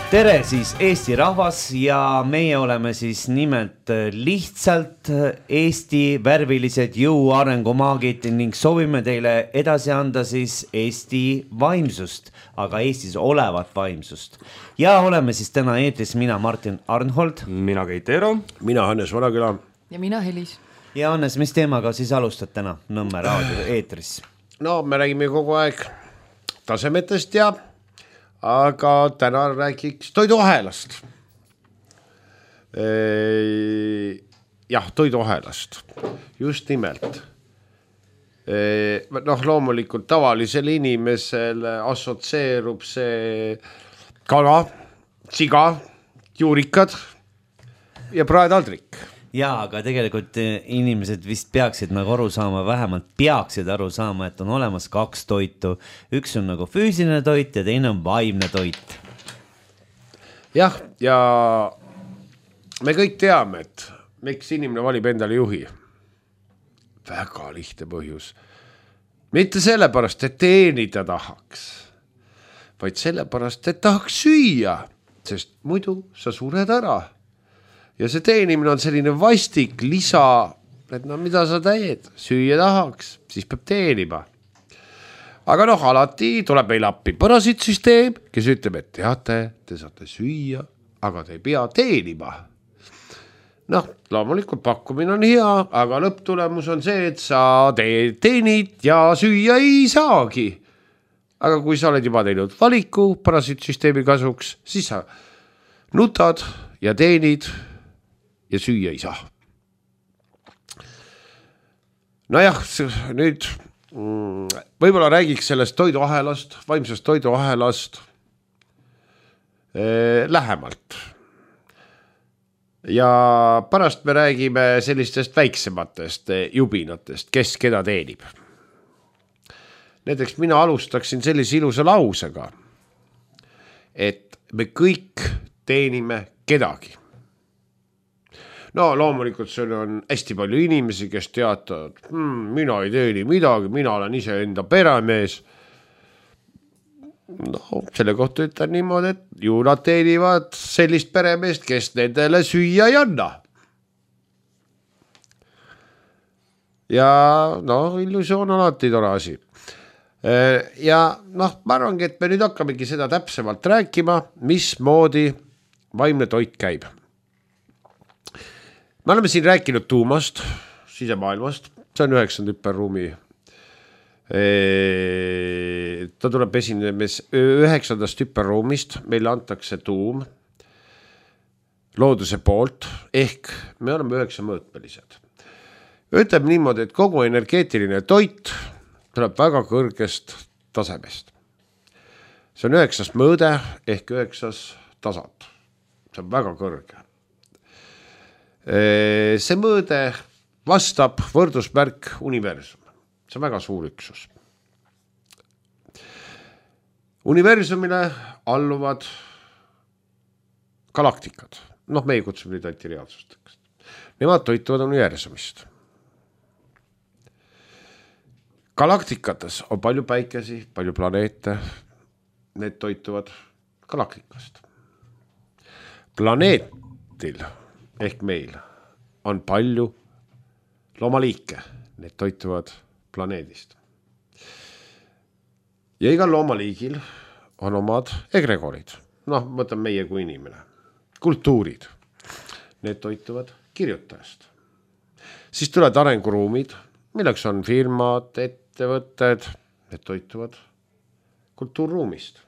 Tere siis Eesti rahvas ja meie oleme siis nimelt lihtsalt Eesti värvilised jõuarengumaagid ning soovime teile edasi anda siis Eesti vaimsust, aga Eestis olevat vaimsust. Ja oleme siis täna eetris mina Martin Arnhold, mina Keit Eero, mina Hannes Vanaküla ja mina Helis. Ja Hannes, mis teemaga siis alustad täna Nõmme raadio eetris? No me räägime kogu aeg tasemetest ja aga täna räägiks toiduahelast. Jah, toiduahelast. Just nimelt. Noh, loomulikult tavalisel inimesel assotseerub see kala, siga, juurikad ja praetaldrik. Jaa, aga tegelikult inimesed vist peaksid nagu aru saama, vähemalt peaksid aru saama, et on olemas kaks toitu. Üks on nagu füüsiline toit ja teine on vaimne toit. Jah, ja me kõik teame, et miks inimene valib endale juhi. Väga lihtne põhjus. Mitte sellepärast, et teenida tahaks, vaid sellepärast, et tahaks süüa, sest muidu sa sured ära. Ja see teenimine on selline vastik lisa, et no mida sa teed, süüa tahaks, siis peab teenima. Aga noh, alati tuleb meil appi parasiitsüsteem, kes ütleb, et teate, te saate süüa, aga te ei pea teenima. Noh, loomulikult pakkumine on hea, aga lõpptulemus on see, et sa teenid ja süüa ei saagi. Aga kui sa oled juba teinud valiku parasiitsüsteemi kasuks, siis sa nutad ja teenid ja süüa ei saa. Nojah, nüüd võib-olla räägiks sellest toiduahelast, vaimsest toiduahelast lähemalt. Ja pärast me räägime sellistest väiksematest jubinatest, kes keda teenib. Näiteks mina alustaksin sellise ilusa lausega, et me kõik teenime kedagi. No loomulikult seal on hästi palju inimesi, kes teatavad, mina ei teeni midagi, mina olen ise enda peremees. No selle kohta ütlen niimoodi, et ju nad teenivad sellist peremeest, kes nendele süüa ei anna. Ja noh, illusioon on alati tore asi. Ja noh, ma arvangi, et me nüüd hakkamegi seda täpsemalt rääkima, mismoodi vaimne toit käib. Me oleme siin rääkinud tuumast, sisemaailmast, see on 9. hüperruumi. Ta tuleb esinemes 9. hüperruumist, meile antakse tuum looduse poolt, ehk me oleme 9 mõõtmelised. Ütleme niimoodi, et kogu energeetiline toit tuleb väga kõrgest tasemest. See on 9. mõõde ehk 9. tasand. See on väga kõrge. See mõõde vastab võrdusmärk universum. See on väga suur üksus. Universumile alluvad galaktikad. Noh, meie kutsume neid antireaalsusteks. Nemad toituvad universumist. Galaktikates on palju päikesi, palju planeete. Need toituvad galaktikast. Planeetil ehk meil on palju loomaliike, need toituvad planeedist. Ja igal loomaliigil on omad egregorid, noh, mõtleme meie kui inimene, kultuurid, need toituvad kirjutajast. Siis tulevad arenguruumid, milleks on firmad, ettevõtted, need toituvad kultuurruumist.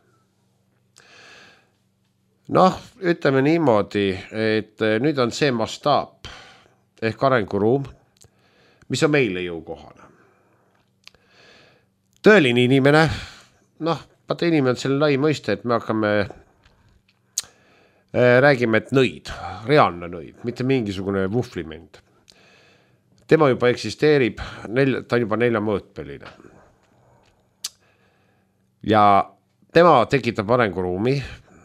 Noh, ütleme niimoodi, et nüüd on see mastaap ehk arenguruum, mis on meile jõukohane. Tõeline inimene, noh, vaata inimene on selle lai mõiste, et me hakkame, räägime, et nõid, reaalne nõid, mitte mingisugune vuhvlimend. Tema juba eksisteerib, ta on juba 4 mõõtmeline. Ja tema tekitab arenguruumi.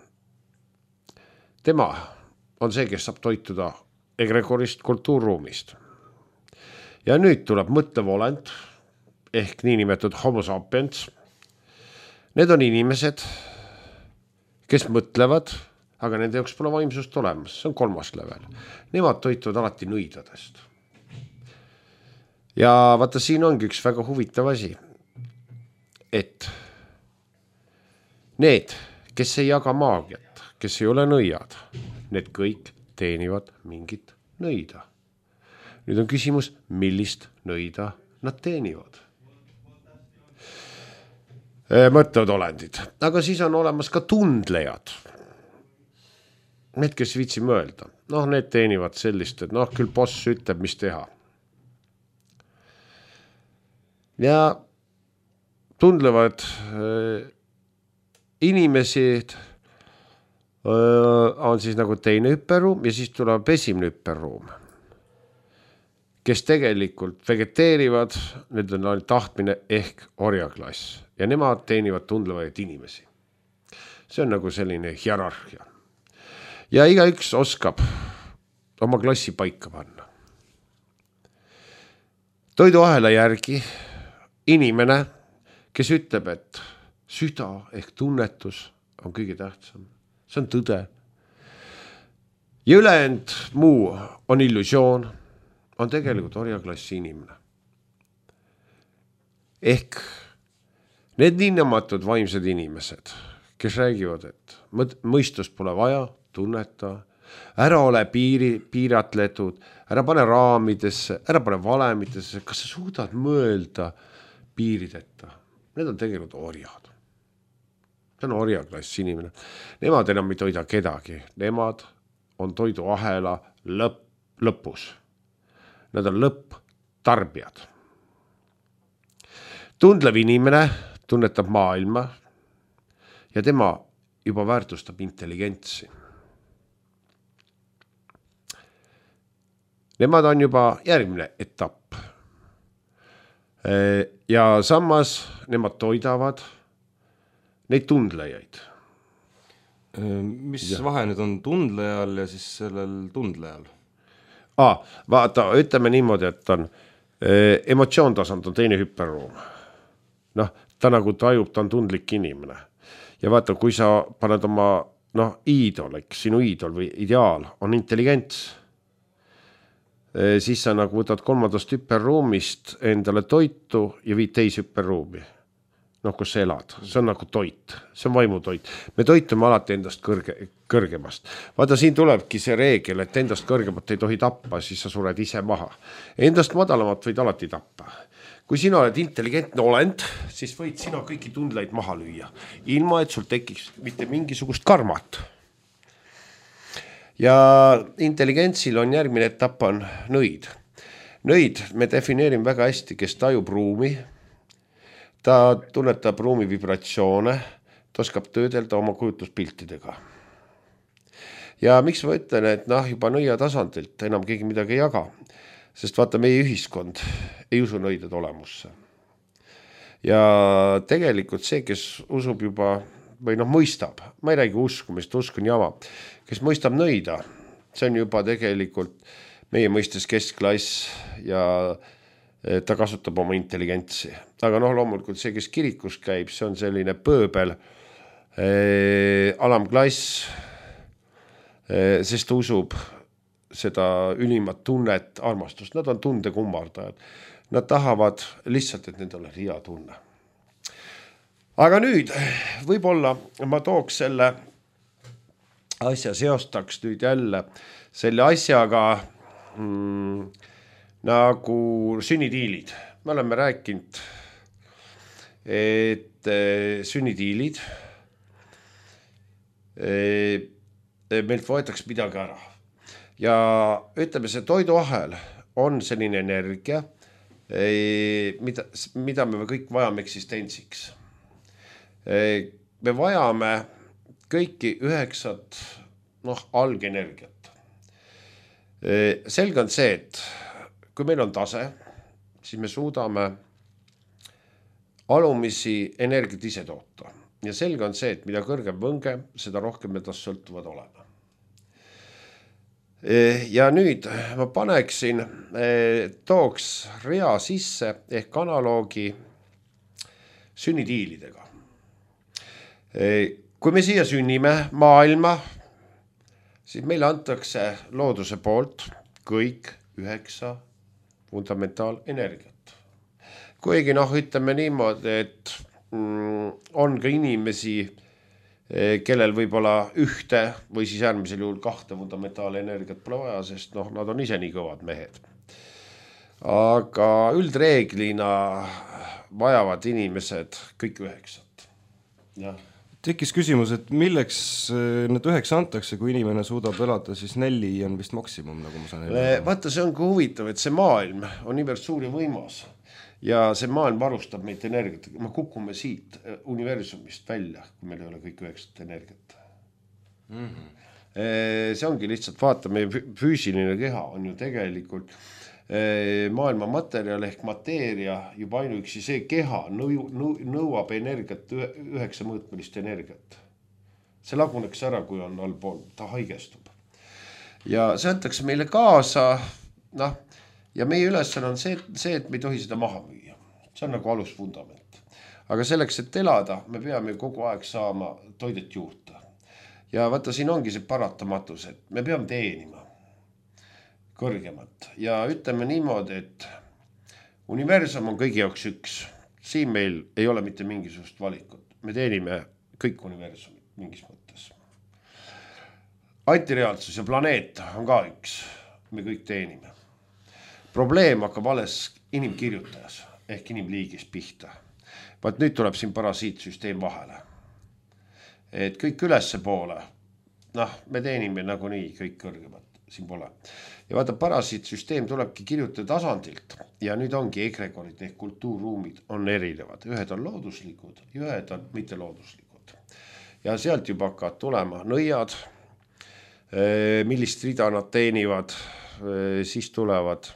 Tema on see, kes saab toituda egregorist kultuurruumist. Ja nüüd tuleb mõtlev olend ehk niinimetatud homo sapiens. Need on inimesed, kes mõtlevad aga nende jaoks pole vaimsust olemas, see on 3. level. Nemad toituvad alati nõidadest. Ja vaata, siin ongi üks väga huvitav asi, et need, kes ei jaga maagiat, kes ei ole nõiad, need kõik teenivad mingit nõida. Nüüd on küsimus, millist nõida nad teenivad. Mõtlevad olendid, aga siis on olemas ka tundlejad. Need, kes viitsi mõelda, need teenivad sellist, et küll boss ütleb, mis teha. Ja tundlevad inimesed on siis nagu teine hüperruum ja siis tuleb esimene hüperruum, kes tegelikult vegeteerivad, need on tahtmine ehk orjaklass ja nemad teenivad tundlevaid inimesi. See on nagu selline hierarhia. Ja igaüks oskab oma klassi paika panna. Toiduahela järgi inimene, kes ütleb, et süda ehk tunnetus on kõige tähtsam. See on tõde. Ja ülejäänud muu on illusioon, on tegelikult orjaklassi inimene. Ehk need niinamatud vaimsed inimesed, kes räägivad, et mõistust pole vaja, tunneta, ära ole piiratletud, ära pane raamidesse, ära pane valemitesse, kas sa suudad mõelda piirideta. Need on tegelikult orjad. See on orjaklass inimene. Nemad enam ei toida kedagi. Nemad on toiduahela lõpus. Nad on lõpptarbijad. Tundlev inimene tunnetab maailma ja tema juba väärtustab intelligentsi. Nemad on juba järgmine etapp. Ja samas nemad toidavad neid tundlejaid. Mis vahe nüüd on tundlejal ja siis sellel tundlejal? Vaata, ütleme niimoodi, et on emotsioontasand on teine hüperruum. Ta nagu tajub, ta on tundlik inimene. Ja vaata, kui sa paned oma iidol, sinu iidol või ideaal on intelligents, siis sa nagu võtad 3. hüperruumist endale toitu ja viid teise hüperruumi. Kus sa elad. See on nagu toit. See on vaimutoit. Me toitume alati endast kõrgemast. Vaata, siin tulebki see reegel, et endast kõrgemat ei tohi tappa, siis sa sured ise maha. Endast madalamat võid alati tappa. Kui sina oled intelligentne olend, siis võid sina kõiki tundleid maha lüüa. Ilma, et sul tekiks mitte mingisugust karmat. Ja intelligentsil on järgmine etapp on nõid. Nõid me defineerime väga hästi, kes tajub ruumi. Ta tunnetab ruumi vibratsioone, ta oskab töödelda oma kujutluspiltidega. Ja miks ma ütlen, et juba nõia tasandilt enam keegi midagi ei jaga, sest vaata, meie ühiskond ei usu nõidade olemusse. Ja tegelikult see, kes usub juba või mõistab, ma ei räägi uskumist, usk on jama, kes mõistab nõida, see on juba tegelikult meie mõistes keskklass ja ta kasutab oma intelligentsi. Aga loomulikult see, kes kirikus käib, see on selline pööbel, alamklass, sest ta usub seda ülimat tunnet, armastust. Nad on tundekummardajad. Nad tahavad lihtsalt, et nendel on hea tunne. Aga nüüd võib-olla ma tooks selle asja, seostaks nüüd jälle selle asjaga nagu sünnitiilid. Me oleme rääkinud, et sünnitiilid meilt võetakse midagi ära. Ja ütleme, see toiduahel on selline energia, mida me kõik vajame eksistentsiks. Me vajame kõiki 9 algenergiat. Selge on see, et kui meil on tase, siis me suudame alumisi energiat ise toota. Ja selge on see, et mida kõrgem võnge, seda rohkem me tast sõltuvad olema. Ja nüüd ma paneksin, tooks rea sisse ehk analoogi sünnitiilidega. Kui me siia sünnime maailma, siis meile antakse looduse poolt kõik 9 fundamentaalenergiat. Kuigi ütleme niimoodi, et on ka inimesi, kellel võib-olla 1 või siis äärmisel juhul 2 fundamentaalenergiat pole vaja, sest nad on ise nii kõvad mehed. Aga üldreeglina vajavad inimesed kõik 9. Jah. Tekkis küsimus, et milleks need 9 antakse, kui inimene suudab elada, siis 4 on vist maksimum, nagu ma saan elada. Vaata, see on ka huvitav, et see maailm on niivõrd suur ja võimas ja see maailm varustab meid energiat. Me kukume siit universumist välja, kui meil ei ole kõik 9 energiat. See ongi lihtsalt, vaata, meie füüsiline keha on ju tegelikult maailma materjal ehk mateeria, juba ainuüksi see keha nõuab energiat, 9 mõõtmelist energiat. See laguneks ära, kui on allpool, ta haigestub. Ja see antakse meile kaasa, ja meie ülesanne on see, et me ei tohi seda maha müüa. See on nagu alusfundament. Aga selleks, et elada, me peame kogu aeg saama toidet juurde. Ja vaata, siin ongi see paratamatus, et me peame teenima kõrgemat. Ja ütleme niimoodi, et universum on kõigi jaoks üks. Siin meil ei ole mitte mingisugust valikut. Me teenime kõik universumid mingis mõttes. Antireaalsus ja planeet on ka üks. Me kõik teenime. Probleem hakkab alles inimkirjutajas ehk inimliigis pihta. Vaat nüüd tuleb siin parasiitsüsteem vahele. Et kõik ülesse poole, me teenime nagunii kõik kõrgemat. Siin pole. Ja vaata, parasiitsüsteem tulebki kirjutada tasandilt ja nüüd ongi egregorid ehk kultuurruumid on erinevad. Ühed on looduslikud ja ühed on mitte looduslikud. Ja sealt juba hakkavad tulema nõiad, millist rida nad teenivad, siis tulevad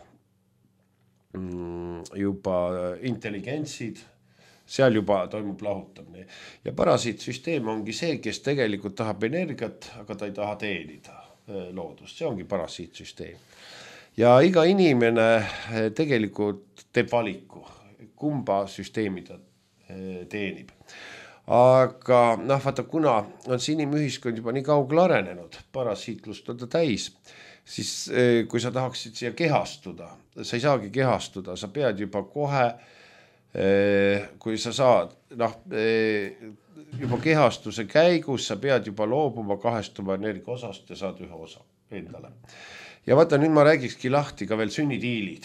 juba intelligentsid, seal juba toimub lahutamine. Ja parasiitsüsteem ongi see, kes tegelikult tahab energiat, aga ta ei taha teenida loodust. See ongi parasiitsüsteem. Ja iga inimene tegelikult teeb valiku, kumba süsteemi ta teenib. Aga vaata, kuna on see inimühiskond juba nii kaugel arenenud, parasiitlust on ta täis, siis kui sa tahaksid siia kehastuda, sa ei saagi kehastuda, sa pead juba kohe, kui sa saad, juba kehastuse käigus sa pead juba loobuma 2 energia osast ja saad 1 osa endale. Ja vaata, nüüd ma räägikski lahti ka veel sünnitiilid.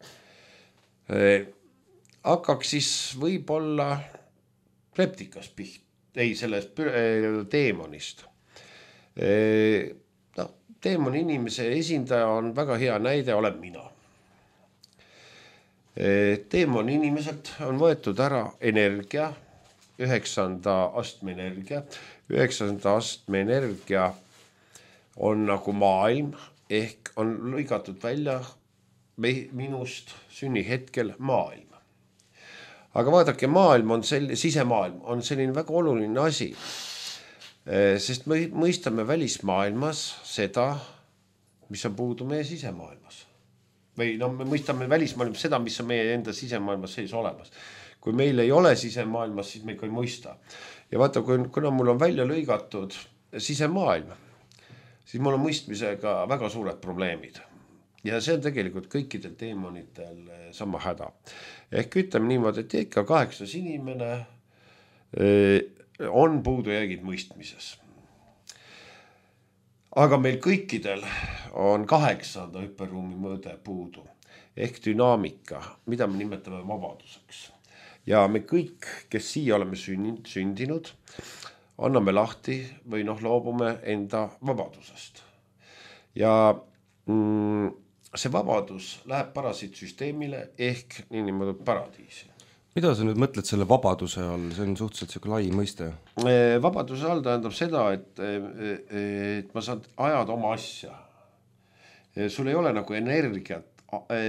Hakkaks siis võib-olla reptikas sellest teemonist. Teemoni inimese esindaja on väga hea näide, olen mina. Teemoni inimeselt on võetud ära energia, 9. astme energia. 9. astme energia on nagu maailm ehk on lõigatud välja minust sünnihetkel maailm. Aga vaadake, maailm on sisemaailm on selline väga oluline asi, sest me mõistame välismaailmas seda, mis on puudu meie sisemaailmas. Või me mõistame välismaailmas seda, mis on meie enda sisemaailmas sees olemas. Kui meil ei ole sisemaailmas, siis me ikka ei mõista. Ja vaata, kuna mul on välja lõigatud sisemaailm, siis mul on mõistmisega väga suured probleemid. Ja see on tegelikult kõikidel teemonitel sama häda. Ehk ütleme niimoodi, et ikka 8 inimene on puudujäägid mõistmises. Aga meil kõikidel on 8. hüperruumi mõõde puudu ehk dünaamika, mida me nimetame vabaduseks. Ja me kõik, kes siia oleme sündinud, anname lahti või loobume enda vabadusest. Ja see vabadus läheb parasiitsüsteemile ehk niimoodi paradiisi. Mida sa nüüd mõtled selle vabaduse all? See on suhteliselt lai mõiste. Vabaduse all tähendab seda, et ma saan ajada oma asja. Sul ei ole nagu energiat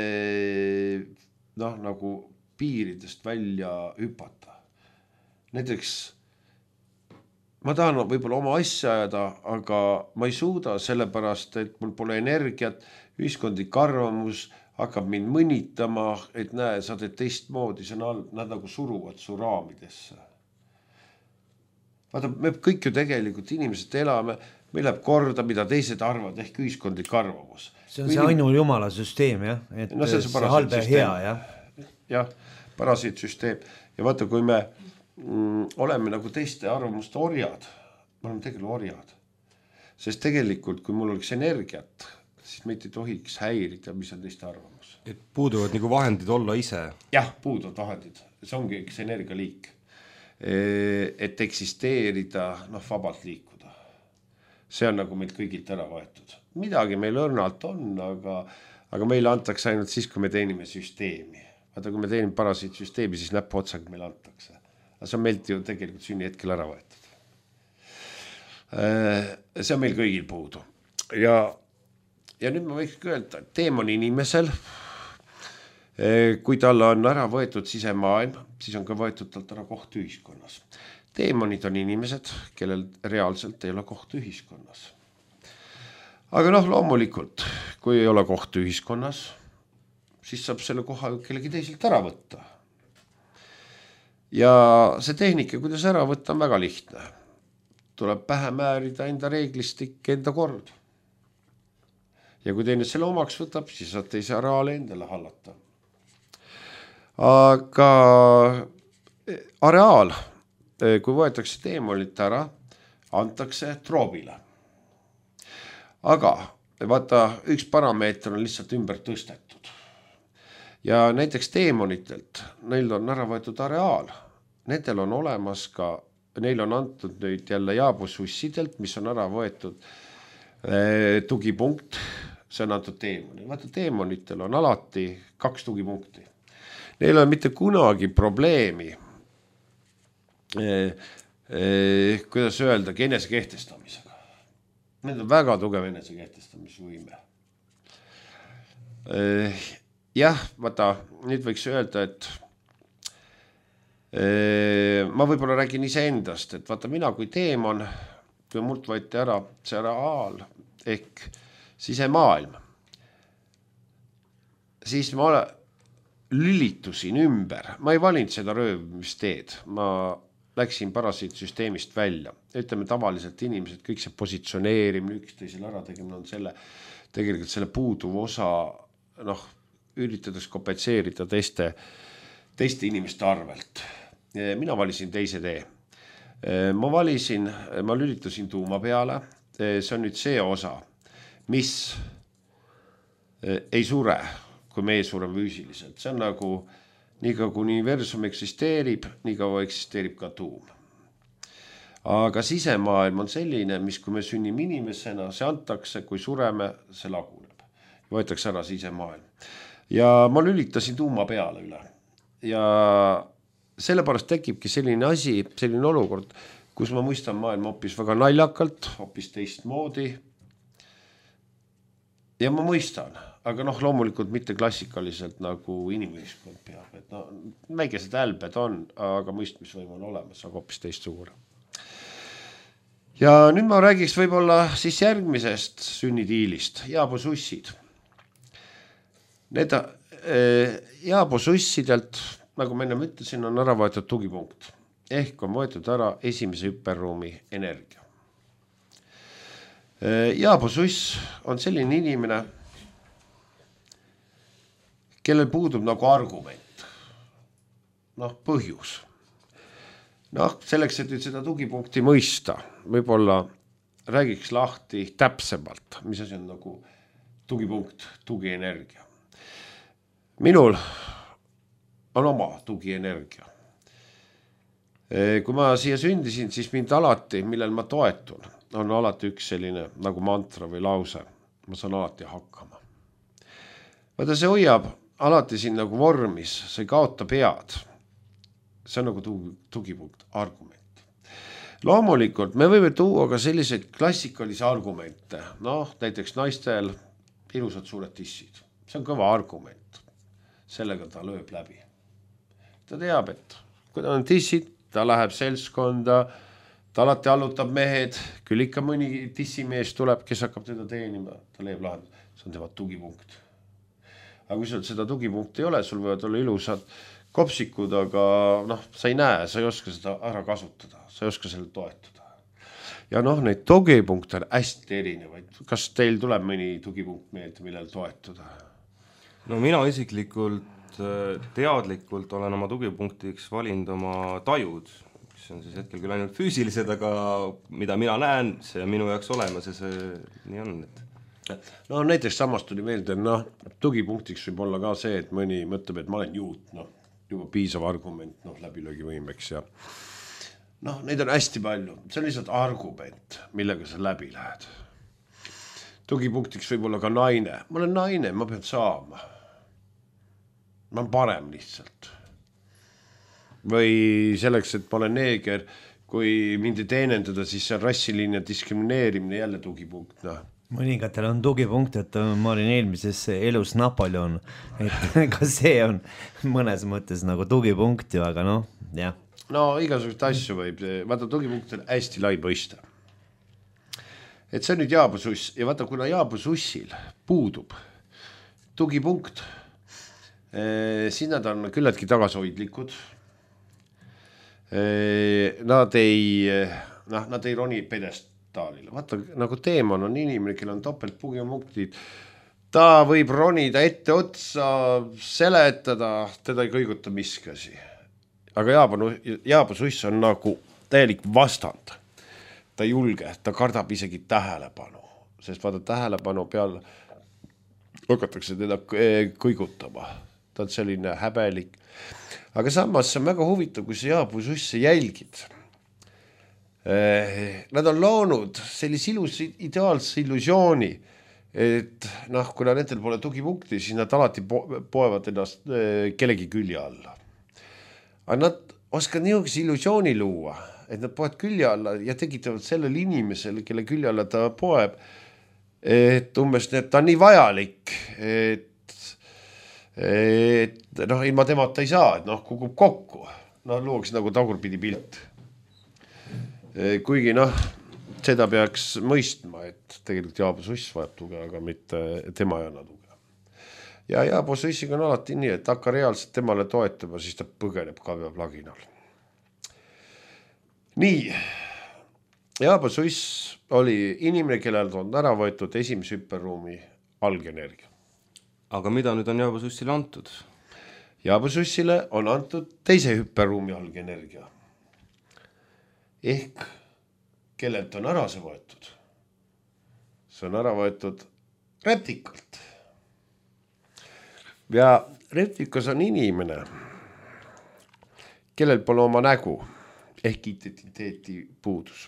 nagu piiridest välja hüpata. Näiteks ma tahan võib-olla oma asja ajada, aga ma ei suuda sellepärast, et mul pole energiat, ühiskondlik arvamus hakkab mind mõnitama, et näe, sa teed teistmoodi, see on all, nad nagu suruvad su raamidesse. Vaata, me kõik ju tegelikult inimesed elame, meil läheb korda, mida teised arvavad, ehk ühiskondlik arvamus. See on see ainul jumala süsteem, jah? Et no see halb ja hea, jah? Jah, parasiitsüsteem. Ja vaata, kui me oleme nagu teiste arvamuste orjad, me oleme tegelikult orjad. Sest tegelikult, kui mul oleks energiat, siis meid ei tohiks häirida, mis on teiste arvamus. Et puuduvad nagu vahendid olla ise. Jah, puuduvad vahendid. See ongi üks energialiik. Et eksisteerida, vabalt liikuda. See on nagu meilt kõigilt ära võetud. Midagi meil õrnalt on, aga meile antakse ainult siis, kui me teenime süsteemi. Vaata, kui me teenime parasiitsüsteemi, siis näppu otsaga meile antakse. Aga see on meilt ju tegelikult sünni hetkel ära võetud. See on meil kõigil puudu. Ja nüüd ma võiks öelda, et teemon inimesel, kui tal on ära võetud sisemaailm, siis on ka võetud talt ära koht ühiskonnas. Teemonid on inimesed, kellel reaalselt ei ole koht ühiskonnas. Aga loomulikult, kui ei ole koht ühiskonnas, siis saab selle koha kellegi teisilt ära võtta. Ja see tehnika, kuidas ära võtta, on väga lihtne. Tuleb pähe määrida enda reeglistik, enda kord. Ja kui teine selle omaks võtab, siis saad teise areaali endale hallata. Aga areaal, kui võetakse teemonit ära, antakse troobile. Aga vaata, üks parameeter on lihtsalt ümber tõstetud. Ja näiteks teemonitelt, neil on ära võetud areaal. Nendel on olemas ka, neil on antud nüüd jälle jaabusussidelt, mis on ära võetud tugipunkt, see on antud teemonil. Vaata, teemonitel on alati 2 tugipunkti. Neil on mitte kunagi probleemi, kuidas öelda, enese kehtestamisega. Need on väga tugev enese kehtestamisvõime. Jah, vaata, nüüd võiks öelda, et ma võib-olla räägin ise endast, et vaata, mina kui teemon, kui mult võeti ära see areaal ehk sisemaailm, siis ma lülitusin ümber. Ma ei valinud seda röövimisteed. Ma läksin parasiitsüsteemist välja. Ütleme tavaliselt inimesed, kõik see positsioneerimine, üksteisel ära tegema on tegelikult selle puuduv osa, üritades kompetseerida teiste inimeste arvelt. Mina valisin teise tee. Ma lülitusin tuuma peale. See on nüüd see osa, mis ei sure, kui meie sureme füüsiliselt. See on nagu, niikaua kui universum eksisteerib, niikaua eksisteerib ka tuum. Aga sisemaailm on selline, mis kui me sünnime inimesena, see antakse, kui sureme, see laguneb. Võetakse ära sisemaailm. Ja ma lülitasin tuuma peale üle. Ja sellepärast tekibki selline asi, selline olukord, kus ma mõistan maailma hoopis väga naljakalt, hoopis teistmoodi. Ja ma mõistan, aga loomulikult mitte klassikaliselt nagu inimühiskond peab. Et väikesed älbed on, aga mõistmisvõim on olemas, aga hoopis teistsugune. Ja nüüd ma räägiks võib-olla siis järgmisest sünnitiilist, jaabusussid. Need jaabusussidelt, nagu ma enne ütlesin, on ära võetud tugipunkt. Ehk on võetud ära esimese hüperruumi energia. Jaabususs on selline inimene, kellel puudub nagu argument. Põhjus. Selleks, et nüüd seda tugipunkti mõista, võib-olla räägiks lahti täpsemalt, mis asi on nagu tugipunkt, tugienergia. Minul on oma tugienergia. Kui ma siia sündisin, siis mind alati, millel ma toetun, on alati üks selline nagu mantra või lause. Ma saan alati hakkama. Vaata, see hoiab alati siin nagu vormis, see ei kaota pead. See on nagu tugipunkt, argument. Loomulikult me võime tuua ka selliseid klassikalisi argumente. Näiteks naistel ilusad suured tissid. See on kõva argument. Sellega ta lööb läbi. Ta teab, et kui ta on tissid, ta läheb seltskonda, ta alati allutab mehed, küll ikka mõni tissimees tuleb, kes hakkab teda teenima, ta leiab lahendus, see on tema tugipunkt. Aga kui sul seda tugipunkti ei ole, sul võivad olla ilusad kopsikud, aga sa ei näe, sa ei oska seda ära kasutada, sa ei oska selle toetada. ja noh, neid tugipunkte on hästi erinevaid. Kas teil tuleb mõni tugipunkt meelde, millel toetuda? No mina isiklikult teadlikult olen oma tugipunktiks valinud oma tajud, mis on siis hetkel küll ainult füüsilised, aga mida mina näen, see on minu jaoks olemas ja see nii on, et no näiteks samast tuli meelde, noh, tugipunktiks võib olla ka see, et mõni mõtleb, et ma olen juut, noh, juba piisav argument, noh, läbilöögivõimeks ja noh, neid on hästi palju, see on lihtsalt argument, millega sa läbi lähed. Tugipunktiks võib olla ka naine, ma olen naine, ma pean saama. Ma olen parem lihtsalt. Või selleks, et ma olen neeger, kui mind ei teenendada, siis see on rassiline diskrimineerimine jälle tugipunkt, noh. Mõningatel on tugipunkt, et ma olin eelmises elus Napoleon, et ka see on mõnes mõttes nagu tugipunkt ju, aga noh, jah. No igasugust asju võib, vaata tugipunkt on hästi lai mõiste. Et see on nüüd jaabususs ja vaata, kuna jaabusussil puudub tugipunkt, siis nad on küllaltki tagasihoidlikud. Nad ei roni pedestaalile. Vaata, nagu teeman on inimene, kel on topelt tugipunktid. Ta võib ronida ette otsa, seletada, teda ei kõiguta miskasi. Aga jaabususs on nagu täielik vastand. Ta ei julge, ta kardab isegi tähelepanu, sest vaata tähelepanu peal hakatakse teda kõigutama. Ta on selline häbelik. Aga samas see on väga huvitav, kui sa jaabususse jälgid. Nad on loonud sellise ilus ideaalse illusiooni, et noh, kuna nendel pole tugipunkti, siis nad alati poevad ennast kellegi külje alla. Aga nad oskavad niisuguse illusiooni luua, et nad poed külje alla ja tekitavad sellele inimesele, kelle külje alla ta poeb, et umbes ta on nii vajalik, et noh, ilma temata ei saa, et noh, kukub kokku. Noh, luuaks nagu tagurpidi pilt. Kuigi noh, seda peaks mõistma, et tegelikult jaabususs vajab tuge, aga mitte tema ei anna tuge. Ja jaabusussiga on alati nii, et hakka reaalselt temale toetama, siis ta põgeneb kalveplaginal. Nii, jaabususs oli inimene, kellel on ära võetud esimese hüpperuumi algenergia. Aga mida nüüd on jaabusussile antud? Jaabusussile on antud teise hüpperuumi algenergia. Ehk kellelt on ära see võetud? See on ära võetud reptikalt. Ja reptikas on inimene, kellel pole oma nägu ehk identiteeti puudus.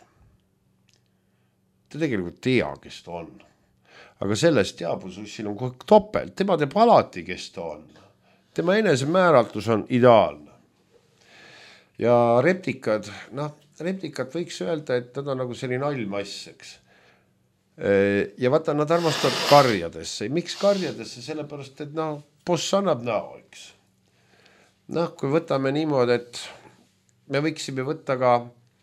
Ta tegelikult tea, kes ta on. Aga sellest jaabusussil on kogu topelt. Tema teeb alati, kes ta on. Tema enesemääratus on ideaalne. Ja reptikad, noh, reptikad võiks öelda, et nad on nagu selline allmasseks. Ja vaata, nad armastavad karjadesse. Miks karjadesse? Sellepärast, et noh, boss annab näo, eks. Noh, kui võtame niimoodi, et me võiksime võtta ka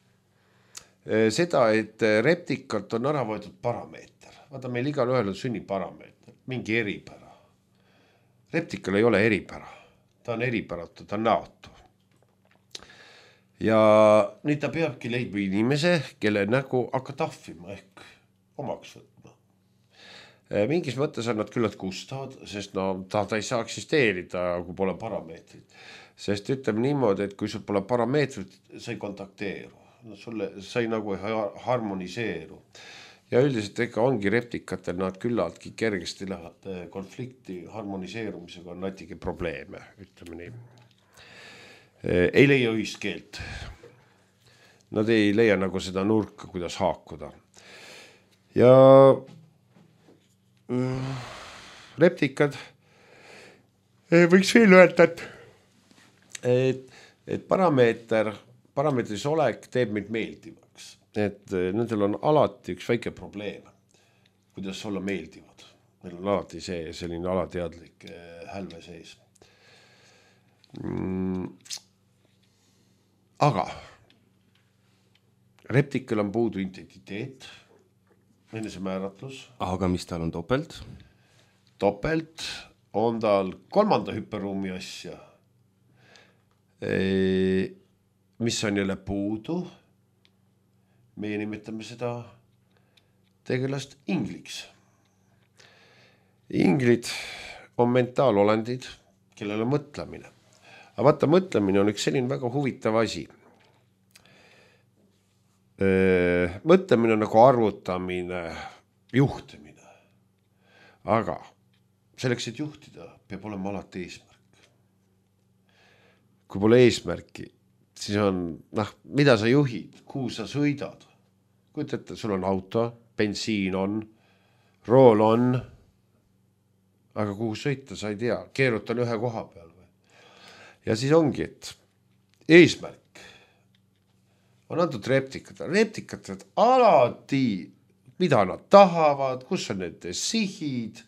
seda, et reptikalt on ära võetud parameeter. Vaata, meil igal ühel on sünniparameeter, mingi eripära. Reptikal ei ole eripära. Ta on eripäratu, ta on näotu. Ja nüüd ta peabki leidma inimese, kelle nägu hakka tahvima ehk omaks võtma. Mingis mõttes on nad küllalt kustavad, sest no, ta ei saa eksisteerida, kui pole parameetrid. Sest ütleme niimoodi, et kui sul pole parameetrid, sa ei kontakteeru. No, sa ei nagu harmoniseeru. Ja üldiselt ega ongi reptikatel, nad küllaltki kergesti lähevad konflikti harmoniseerumisega on natuke probleeme, ütleme nii. Ei leia ühist keelt. Nad ei leia nagu seda nurka, kuidas haakuda. Ja reptikad võiks veel öelda, et parameetris olek teeb meid meeldivaks. Et nendel on alati üks väike probleem, kuidas olla meeldivad. Neil on alati selline alateadlik hälve sees. Aga reptikal on puudu identiteet, enesemääratlus. Aga mis tal on topelt? Topelt on tal 3. hüpperuumi asja, mis on jälle puudu. meie nimetame seda tegelast ingliks. Inglid on mentaalolendid, kellel on mõtlemine. Aga vaata, mõtlemine on üks selline väga huvitav asi. Mõtlemine on nagu arvutamine, juhtimine. Aga selleks, et juhtida, peab olema alati eesmärk. Kui pole eesmärki, siis on, mida sa juhid, kuhu sa sõidad. Kujuta ette, sul on auto, bensiin on, rool on, aga kuhu sõita, sa ei tea, keerutan ühe koha peal. Ja siis ongi, et eesmärk on antud reptikad alati, mida nad tahavad, kus on nende sihid,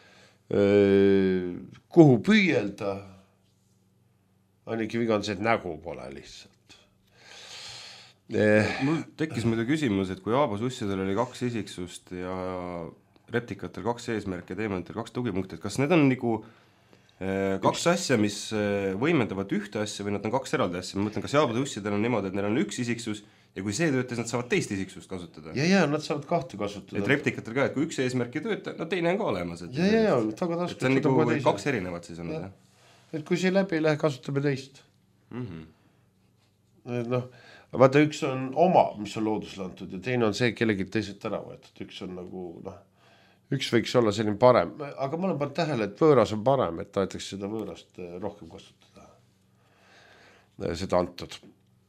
kuhu püüelda. Ainult viga on see, et nägu pole lihtsalt. Mul tekkis muidu küsimus, et kui aabasussidel oli 2 isiksust ja reptikatel 2 eesmärki ja teemantel 2 tugipunkti, et kas need on nagu 2 asja, mis võimendavad ühte asja või nad on 2 eraldi asja? Ma mõtlen, kas aabasussidel on niimoodi, et neil on 1 isiksus ja kui see töötas, nad saavad teist isiksust kasutada. Ja, nad saavad 2 kasutada. Et reptikatel ka, et kui 1 eesmärk ei tööta, no teine on ka olemas. Et ja, et see on nagu 2 erinevat siis on. Et kui see läbi ei lähe, kasutame teist. Vaata, üks on oma, mis on loodusele antud ja teine on see, kellegi teiselt ära võetud. Üks on nagu, üks võiks olla selline parem, aga ma olen pannud tähele, et võõras on parem, et tahetakse seda võõrast rohkem kasutada. Seda antud.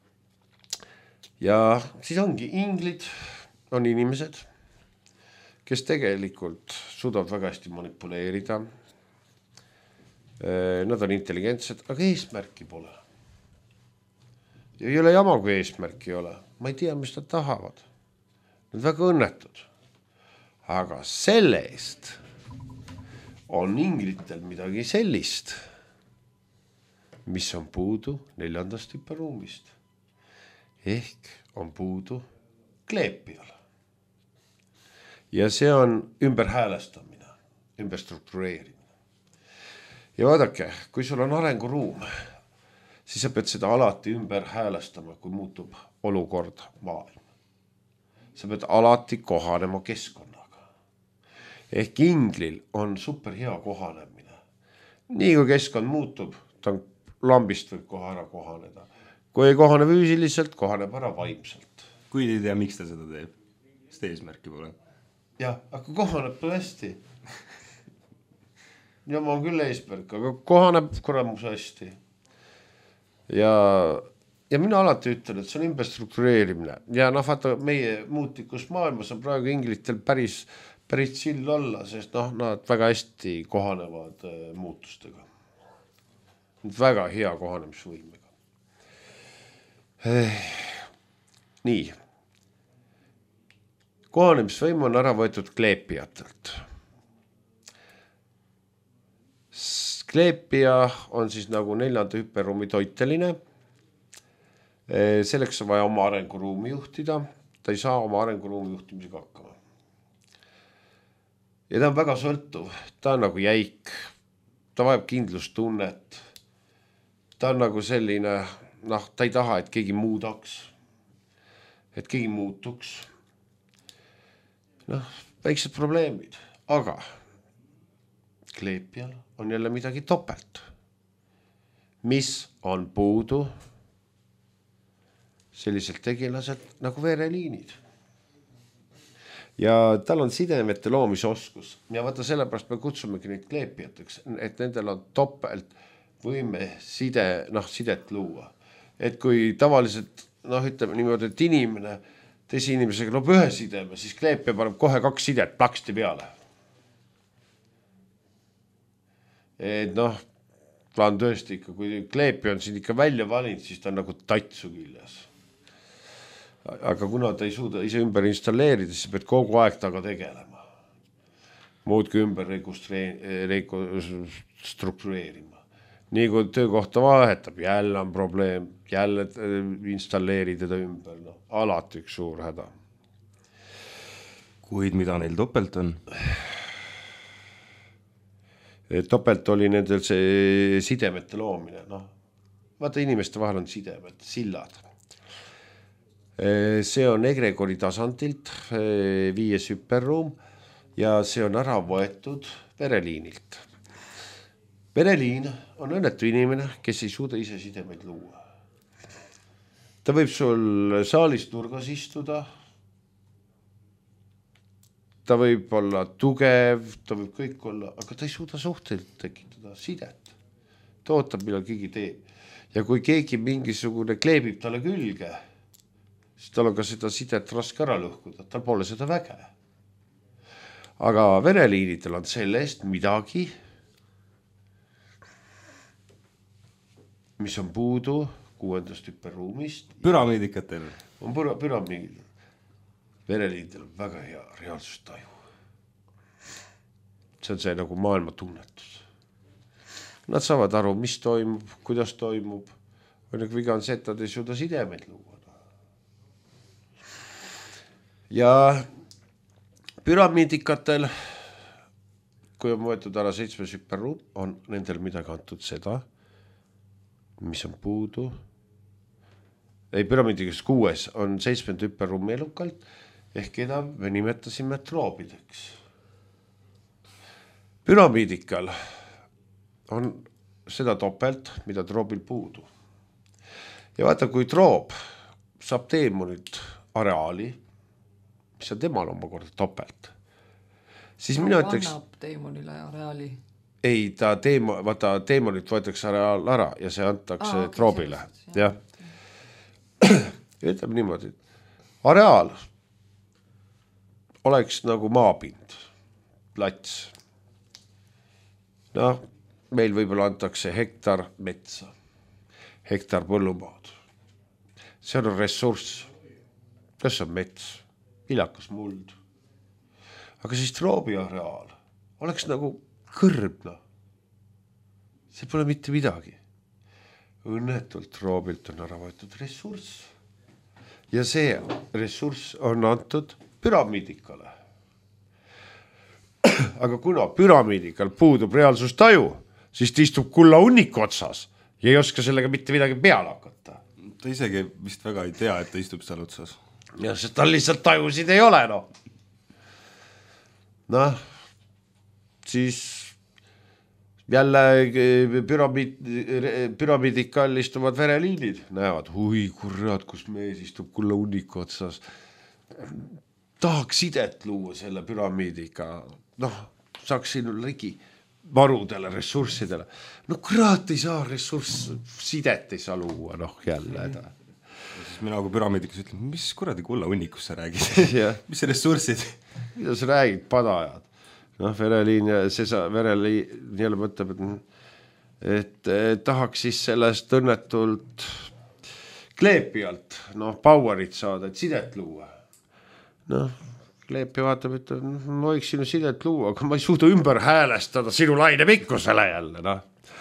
Ja siis ongi inglid, on inimesed, kes tegelikult suudavad väga hästi manipuleerida. Nad on intelligentsed, aga eesmärki pole. Ja ei ole jama, kui eesmärki ei ole. Ma ei tea, mis nad tahavad. Nad väga õnnetud. Aga selle eest on inglitel midagi sellist, mis on puudu 4. hüperruumist. Ehk on puudu kleepijal. Ja see on ümberhäälestamine, ümberstruktureerimine. Ja vaadake, kui sul on arenguruum, siis sa pead seda alati ümber häälestama, kui muutub olukord maailm. Sa pead alati kohanema keskkonnaga. Ehk inglil on super hea kohanemine. Nii kui keskkond muutub, ta on lambist võib kohe ära kohaneda. Kui ei kohane füüsiliselt, kohaneb ära vaimselt. Kui ei tea, miks ta seda teeb, sest eesmärki pole. Jah, aga kohaneb ta hästi. Ja ma on küll eesmärk, aga kohaneb kuramus hästi. Ja mina alati ütlen, et see on ümberstruktureerimine. Ja vaata, meie muutikus maailmas on praegu inglitel päris sill olla, sest nad väga hästi kohanevad muutustega. Väga hea kohanemisvõimega. Nii. Kohanemisvõim on ära võetud kleepijatelt. Kleepija on siis nagu 4. hüperruumi toiteline. Selleks on vaja oma arenguruumi juhtida. Ta ei saa oma arenguruumi juhtimisega hakkama. Ja ta on väga sõltuv. Ta on nagu jäik. Ta vajab kindlustunnet. Ta on nagu selline, ta ei taha, et keegi muudaks. Et keegi muutuks. Väiksed probleemid. Aga kleepijal on jälle midagi topelt. Mis on puudu selliselt tegilaselt nagu vereliinid. Ja tal on sidemete loomisoskus. Ja vaata, sellepärast me kutsumegi neid kleepijateks, et nendel on topelt võime sidet luua. Et kui tavaliselt, ütleme niimoodi, et inimene teise inimesega loob ühe sideme, siis kleepija paneb kohe 2 sidet plaksti peale. Et ta on tõesti ikka, kui kleepi on siin ikka välja valinud, siis ta on nagu tatsu küljes. Aga kuna ta ei suuda ise ümber installeerida, siis pead kogu aeg taga tegelema. Muudki ümber struktureerima. Nii kui töökohta vahetab, jälle on probleem, jälle installeerida ta ümber. Alati üks suur häda. Kuid mida neil topelt on? Topelt oli nendel see sidemete loomine. Vaata, inimeste vahel on sidemed, sillad. See on egregori tasandilt 5 hüperruum ja see on ära võetud vereliinilt. Vereliin on õnnetu inimene, kes ei suuda ise sidemeid luua. Ta võib sul saalis nurgas istuda, ta võib olla tugev, ta võib kõik olla, aga ta ei suuda suhteliselt tekitada sidet. Ta ootab, millal keegi teeb. Ja kui keegi mingisugune kleebib talle külge, siis tal on ka seda sidet raske ära lõhkuda, tal pole seda väge. Aga vereliinidel on selle eest midagi, mis on puudu 6. hüperruumist. Püramiidikatel. On püramiidikatel. Vereliinidel on väga hea reaalsustaju. See on see nagu maailma tunnetus. Nad saavad aru, mis toimub, kuidas toimub. Või viga on see, et nad ei suuda sidemeid luua. Ja püramiidikatel, kui on võetud ära 7 hüperruum, on nendel midagi antud seda, mis on puudu. Ei, püramiidikas 6 on 7 hüperruum elukalt, ehk keda me nimetasime troobideks. Püramiidikal on seda topelt, mida troobil puudu. Ja vaata, kui troob saab teemonit areaali, mis on temal omakorda topelt, siis mina ütleks... Annab teemonile areaali? Ei, vaata, teemonit võetakse areaal ära ja see antakse troobile. Ja. Ütleme niimoodi, areaal oleks nagu maapind, plats. No, meil võib-olla antakse hektar metsa, hektar põllumaad. See on ressurss. Kas on mets? Viljakas muld. Aga siis troobi areaal oleks nagu kõrbna. See pole mitte midagi. Õnnetult troobilt on ära võetud ressurss. Ja see ressurss on antud püramiidikale. Aga kuna püramiidikal puudub reaalsustaju, siis ta istub kulla hunniku otsas ja ei oska sellega mitte midagi peale hakata. Ta isegi vist väga ei tea, et ta istub seal otsas. Ja sest tal lihtsalt tajusid ei ole, no. Noh, siis jälle püramiidikal istuvad vereliinid, näevad, hui kurat, kus mees istub kulla hunniku otsas. Tahaks sidet luua selle püramiidiga, noh, saaks siin ligi varudele, ressurssidele. No kurat ei saa ressurss, sidet ei saa luua, noh jälle. Siis mina kui püramiidikas ütlen, mis kuradi kulla hunnikus sa räägid? Mis ressursid? Mida sa räägid, padajad? Noh, vereliin jälle mõtleb, et tahaks siis sellest õnnetult kleepijalt, noh, powerit saada, et sidet luua. Noh, kleepi vaatab, et ma võiks sinu sidet luua, aga ma ei suuda ümber häälestada sinu laine pikkusele jälle, noh.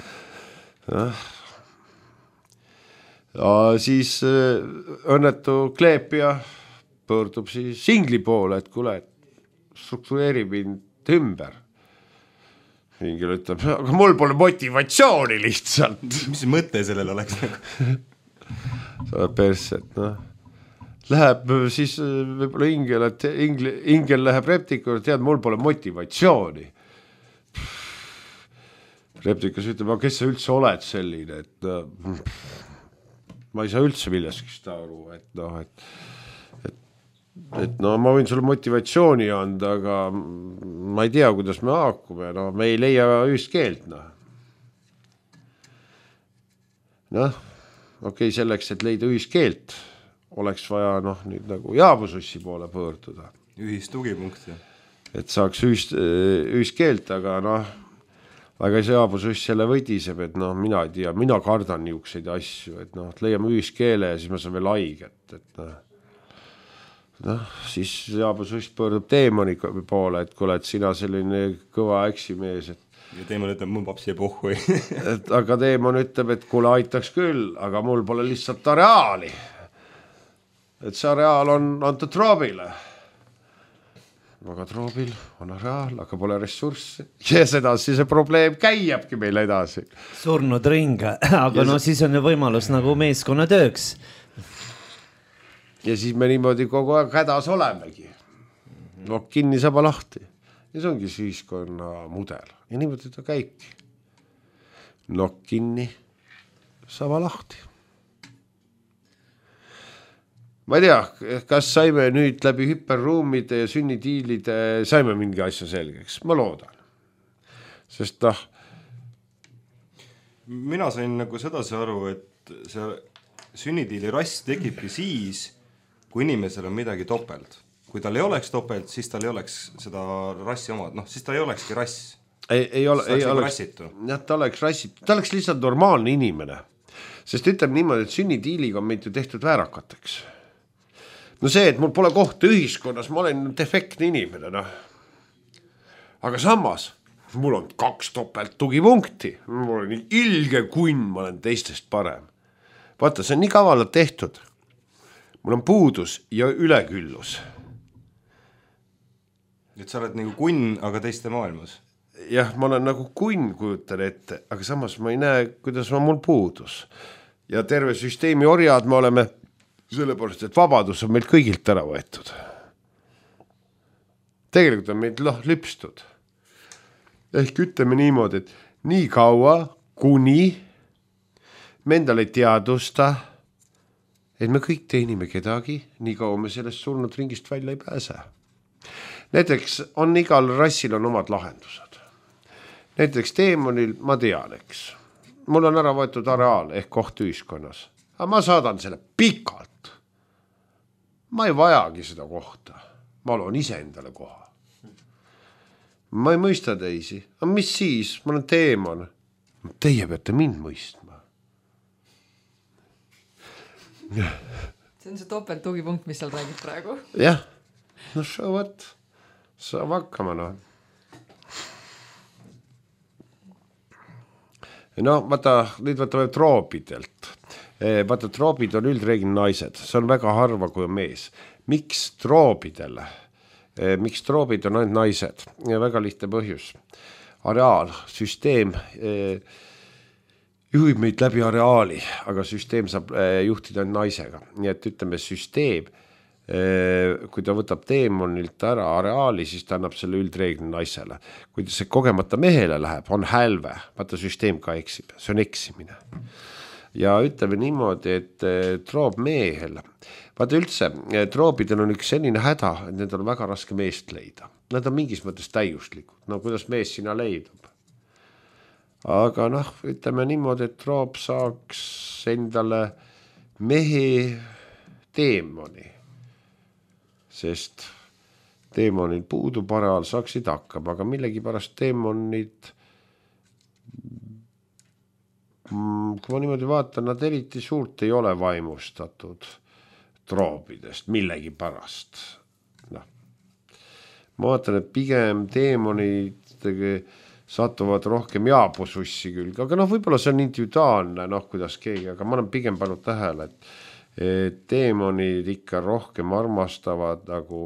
Ja siis õnnetu kleepija pöördub siis singli poole, et kuule, struktureeri mind ümber. Singil ütleb, aga mul pole motivatsiooni lihtsalt. Mis see mõte sellel oleks? Sa perset, noh. Läheb siis võib-olla ingel läheb reptikule, tead, mul pole motivatsiooni. Reptikas ütleb, aga kes sa üldse oled selline, et ma ei saa üldse millestki seda aru, et no ma võin sulle motivatsiooni anda, aga ma ei tea, kuidas me haakume, no me ei leia ühist keelt, noh. Noh, okei, selleks, et leida ühist keelt, oleks vaja, noh, nüüd nagu Jaabusussi poole pöörduda. Ühist tugipunkti. Et saaks ühist keelt, aga noh, aga see Jaabususs selle võdiseb, et noh, mina ei tea, mina kardan niisuguseid asju, et noh, leiame ühiskeele ja siis ma saan veel haiget, et noh, siis Jaabususs pöördub teemoni poole, et kuule, et sina selline kõva äksimees, et ja teemon ütleb, mul paps jääb ohhui. Aga teemon ütleb, et kuule, aitaks küll, aga mul pole lihtsalt areaali. Et see areaal on antud troobile. Aga troobil on areaal, aga pole ressurssi. Ja sedasi see probleem käiabki meil edasi. Surnud ring, aga no siis on ju võimalus nagu meeskonnatööks. ja siis me niimoodi kogu aeg hädas olemegi. Nokk kinni, saba lahti. Ja see ongi see ühiskonna mudel. Ja niimoodi ta käibki. Nokk kinni, saba lahti. Ma ei tea, kas saime nüüd läbi hüperruumide ja sünnitiilide, saime mingi asja selgeks. Ma loodan. Sest mina sain nagu sedasi aru, et see sünnitiili rass tekibki siis, kui inimesel on midagi topelt. Kui tal ei oleks topelt, siis tal ei oleks seda rassi omad. Noh, siis ta ei olekski rass. Ei oleks, jah, ta oleks rassitu. Ta oleks lihtsalt normaalne inimene. Sest ütleme niimoodi, et sünnitiiliga on meid ju tehtud väärakateks. No see, et mul pole kohta ühiskonnas, ma olen defektne inimene, noh. Aga samas, mul on 2 topelt tugipunkti. Mul on nii ilge kunn, ma olen teistest parem. Vaata, see on nii kavalalt tehtud. Mul on puudus ja üleküllus. Et sa oled nagu kunn, aga teiste maailmas. Jah, ma olen nagu kunn, kujutan ette, aga samas ma ei näe, kuidas on mul puudus. Ja terve süsteemi orjad me oleme sellepärast, et vabadus on meil kõigilt ära võetud. Tegelikult on meid lüpstud. Ehk ütleme niimoodi, et nii kaua, kuni me endale ei teadusta, et me kõik teenime kedagi, nii kaua me sellest surnud ringist välja ei pääse. Näiteks on igal rassil on omad lahendused. Näiteks teemonil ma tean, eks. Mul on ära võetud areaal ehk koht ühiskonnas. Aga ma saadan selle pikalt. Ma ei vajagi seda kohta. Ma loon ise endale koha. Ma ei mõista teisi. Aga mis siis? Ma olen teemon. Teie peate mind mõistma. See on see topeltugipunkt, mis seal räägib praegu. Jah. No so what? Saab hakkama, noh. No, vaata, nüüd võtame troopidelt. Vaata, troopid on üldreeglina naised. See on väga harva, kui on mees. Miks troopidele? Miks troopid on ainult naised? Ja väga lihtne põhjus. Areaal, süsteem juhib meid läbi areaali, aga süsteem saab juhtida ainult naisega. Nii et ütleme, süsteem, kui ta võtab teemonilt ära areaali, siis ta annab selle üldreeglina naisele. Kui see kogemata mehele läheb, on hälve. Vaata, süsteem ka eksib. See on eksimine. Ja ütleme niimoodi, et troop mehel. Vaata üldse, troopidel on üks selline häda, et need on väga raske meest leida. Nad on mingis mõttes täiuslikud. No kuidas mees sinna leidub? Aga noh, ütleme niimoodi, et troop saaks endale mehe teemoni. Sest teemonil puudub areaal, saaksid hakkama, aga millegi pärast teemonid, kui ma niimoodi vaatan, nad eriti suurt ei ole vaimustatud troopidest, millegi pärast. No. Ma vaatan, et pigem teemonid satuvad rohkem jaabusussi külge, aga noh, võib-olla see on individuaalne, noh, kuidas keegi, aga ma olen pigem pannud tähele, et teemonid ikka rohkem armastavad nagu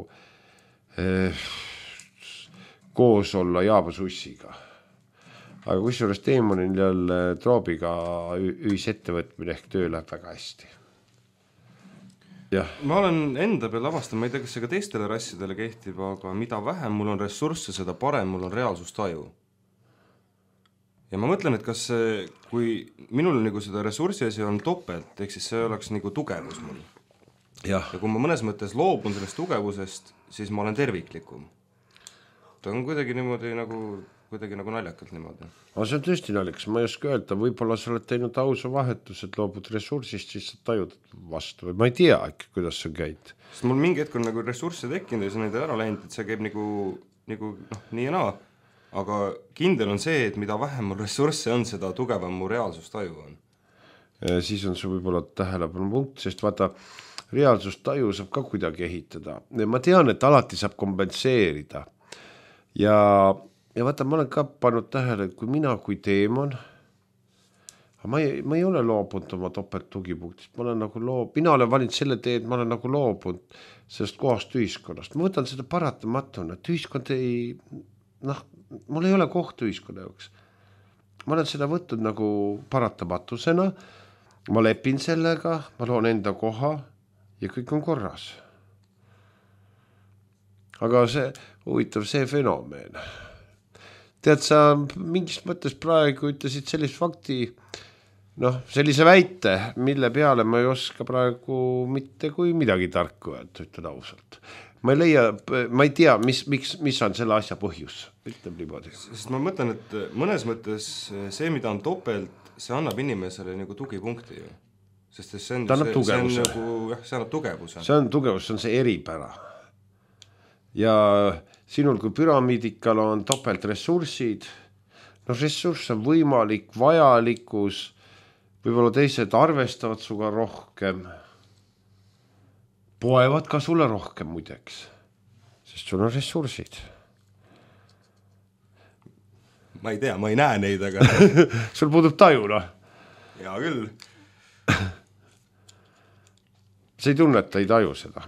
koos olla jaabusussiga. Aga kusjuures teemonil jälle troobiga ühisettevõtmine ehk töö läheb väga hästi. Ja. Ma olen enda peal avastanud, ma ei tea, kas see ka teistele rassidele kehtib, aga mida vähem mul on ressursse, seda parem mul on reaalsustaju. Ja ma mõtlen, et kas see, kui minul nagu seda ressurssi asi on topelt, ehk siis see oleks nagu tugevus mul. Ja kui ma mõnes mõttes loobun sellest tugevusest, siis ma olen terviklikum. Ta on kuidagi nagu naljakalt niimoodi. Aga see on tõesti naljakas, ma ei oska öelda, võib-olla sa oled teinud ausa vahetus, et loobud ressursist, siis sa tajud vastu või ma ei tea, kuidas see käid. Sest mul mingi hetk on nagu ressursse tekkinud ja see on neid ära läinud, et see käib nagu nii ja naa. Aga kindel on see, et mida vähem mul ressursse on, seda tugevam mu reaalsustaju on. Siis on see võib-olla tähelepanu punkt, sest vaata, reaalsustaju saab ka kuidagi ehitada. Ma tean, et alati saab kompenseerida. Ja vaata, ma olen ka pannud tähele, et kui mina kui teemon, ma ei ole loobunud oma topelt tugipunktist, mina olen valinud selle tee, et ma olen nagu loobunud sellest kohast ühiskonnast. Ma võtan seda paratamatuna, et ühiskond ei, mul ei ole kohta ühiskonna jaoks. Ma olen seda võtnud nagu paratamatusena, ma lepin sellega, ma loon enda koha ja kõik on korras. Aga see huvitav see fenomen. Tead, sa mingis mõttes praegu ütlesid sellist fakti, sellise väite, mille peale ma ei oska praegu mitte kui midagi tarku öelda, ütlen ausalt. Ma ei tea, mis on selle asja põhjus, ütleb niimoodi. Sest ma mõtlen, et mõnes mõttes see, mida on topelt, see annab inimesele nagu tugipunkti ju. Sest see annab tugevuse. See annab tugevuse. See on tugevus, see on see eripära. Ja sinul kui püramiidikal on topelt ressursid, ressurss on võimalik, vajalikkus, võib-olla teised arvestavad suga rohkem, poevad ka sulle rohkem muideks, sest sul on ressursid. Ma ei tea, ma ei näe neid, aga... sul puudub taju, Jaa küll. sa ei tunneta, ei taju seda.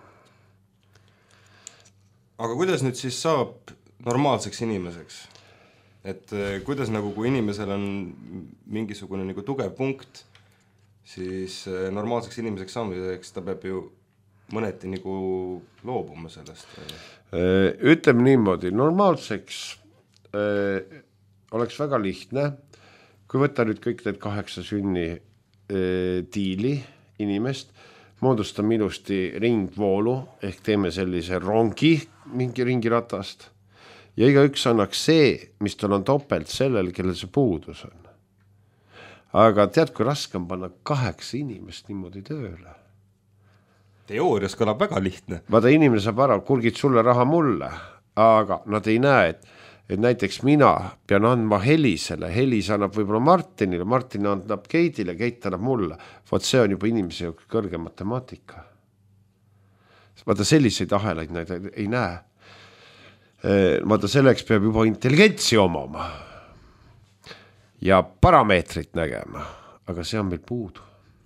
Aga kuidas nüüd siis saab normaalseks inimeseks? Et kuidas nagu, kui inimesel on mingisugune nagu tugev punkt, siis normaalseks inimeseks saamiseks ta peab ju mõneti nagu loobuma sellest. Ütleme niimoodi, normaalseks oleks väga lihtne, kui võtta nüüd kõik need 8 sünni tiili inimest, moodustame ilusti ringvoolu, ehk teeme sellise rongi, mingi ringiratast, ja igaüks annaks see, mis tal on topelt sellel, kellel see puudus on. Aga tead, kui raske on panna 8 inimest niimoodi tööle? Teoorias kõlab väga lihtne. Vaata, inimene saab ära, kurgid sulle raha mulle, aga nad ei näe, et näiteks mina pean andma Helisele, Helis annab võib-olla Martinile, Martin annab Keidile, Keit annab mulle. Vaat see on juba inimese kõrge matemaatika. Vaata, selliseid ahelaid nad ei näe. Vaata, selleks peab juba intelligentsi omama ja parameetrit nägema, aga see on meil puudu.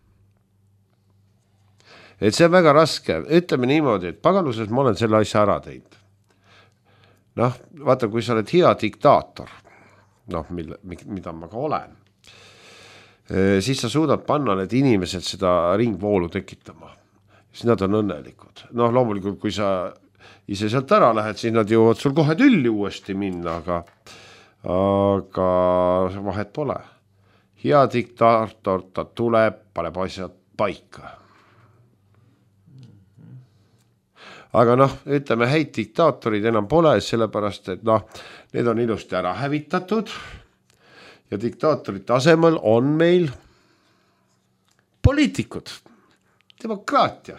Et see on väga raske. Ütleme niimoodi, et pagaluses ma olen selle asja ära teinud. Vaata, kui sa oled hea diktaator, mida ma ka olen, siis sa suudad panna need inimesed seda ringvoolu tekitama. Siis nad on õnnelikud. Loomulikult, kui sa ise sealt ära lähed, siis nad jõuavad sul kohe tülli uuesti minna, aga vahet pole. Hea diktaator, ta tuleb, paneb asjad paika. Aga ütleme, häid diktaatorid enam pole, sellepärast, et need on ilusti ära hävitatud ja diktaatorite asemel on meil poliitikud, demokraatia.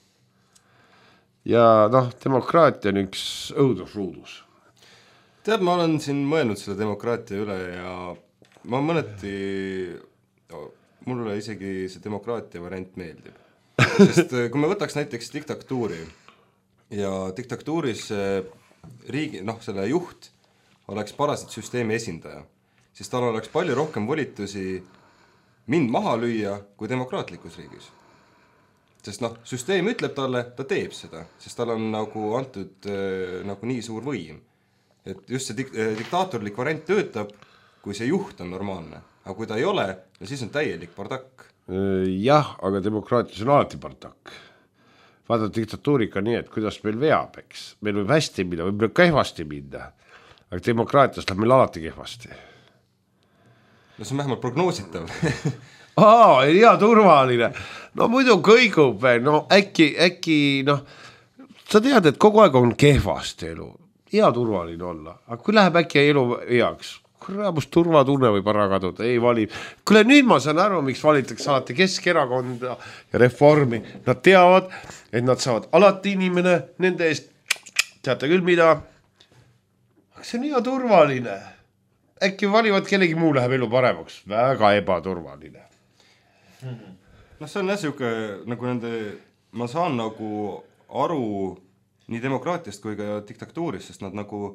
Ja demokraatia on üks õudusruudus. Tead, ma olen siin mõelnud selle demokraatia üle ja ma mõneti, mulle isegi see demokraatia variant meeldib. Sest kui me võtaks näiteks diktatuuri ja diktatuuris riigi, selle juht oleks paraselt süsteemi esindaja, siis tal oleks palju rohkem volitusi mind maha lüüa kui demokraatlikus riigis. Sest süsteem ütleb talle, ta teeb seda, sest tal on nagu antud nagu nii suur võim. Et just see diktaatorlik variant töötab, kui see juht on normaalne. Aga kui ta ei ole, siis on täielik bardakk. Jah, aga demokraatias on alati bardakk. Vaata, diktatuurika nii, et kuidas meil veab, eks. Meil võib hästi minna, võib kehvasti minna. Aga demokraatias läheb meil alati kehvasti. See on vähemalt prognoositav. Hea turvaline. Muidu kõigub, äkki, sa tead, et kogu aeg on kehvasti elu. Hea turvaline olla. Aga kui läheb äkki elu heaks, kurabust turvatunne võib ära kaduda, ei vali. Kuule, nüüd ma saan aru, miks valitaks alati Keskerakonda ja Reformi. Nad teavad, et nad saavad alati inimene nende eest, teate küll mida. Aga see on hea turvaline. Äkki valivad kellegi muu läheb elu paremaks. Väga ebaturvaline. See on jäsuke, nagu nende, ma saan nagu aru nii demokraatiast kui ka diktatuurist, sest nad nagu,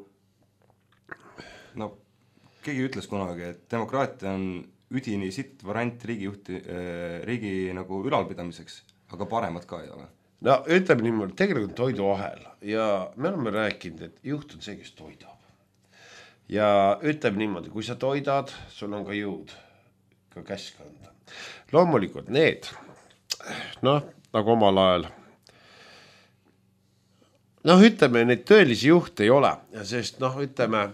keegi ütles kunagi, et demokraatia on üdini sitt variant riigi nagu ülalpidamiseks, aga paremat ka ei ole. Ütleme niimoodi, tegelikult toiduahel ja me oleme rääkinud, et juht on see, kes toidab. Ja ütleme niimoodi, kui sa toidad, sul on ka jõud ka käsk anda. Loomulikult need, nagu omal ajal. Noh, ütleme, neid tõelisi juhte ei ole, sest noh, ütleme,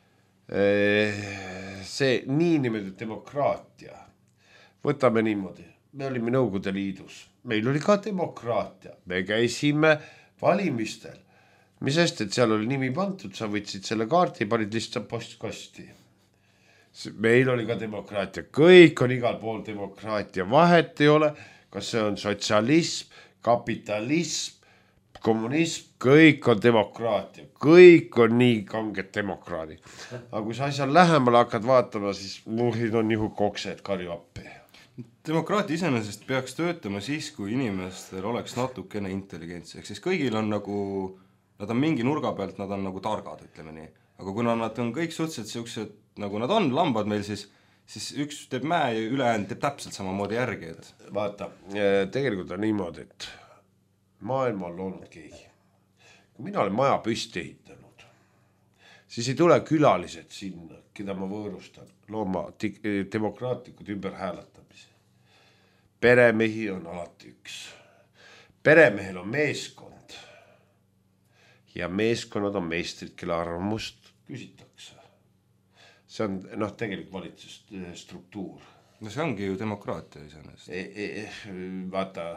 see niinimetatud demokraatia, võtame niimoodi, me olime Nõukogude Liidus, meil oli ka demokraatia, me käisime valimistel, mis hästi, et seal oli nimi pandud, sa võtsid selle kaarti, panid lihtsalt postkasti. Meil oli ka demokraatia, kõik on igal pool demokraatia, vahet ei ole, kas see on sotsialism, kapitalism, kommunism, kõik on demokraatia, kõik on nii kanged demokraadid. Aga kui sa asjal lähemale hakkad vaatama, siis muhid on juhu koksed karju appi. Demokraatia iseenesest peaks töötama siis, kui inimestel oleks natukene intelligentsi. Ehk siis kõigil on nagu, nad on mingi nurga pealt, nad on nagu targad, ütleme nii. Aga kuna nad on kõik suhteliselt siuksed, nagu nad on, lambad meil, siis üks teeb mäe ja ülejäänud teeb täpselt samamoodi järgi. Et... Vaata, tegelikult on niimoodi, et maailma on loonud keegi. Kui mina olen maja püsti ehitanud, siis ei tule külalised sinna, keda ma võõrustan, looma demokraatlikud ümberhääletamise. Peremehi on alati üks. Peremehel on meeskond ja meeskonnad on meistrid, kelle arvamust küsitakse. See on tegelikult valitsusstruktuur. No see ongi ju demokraatia iseenesest. Vaata...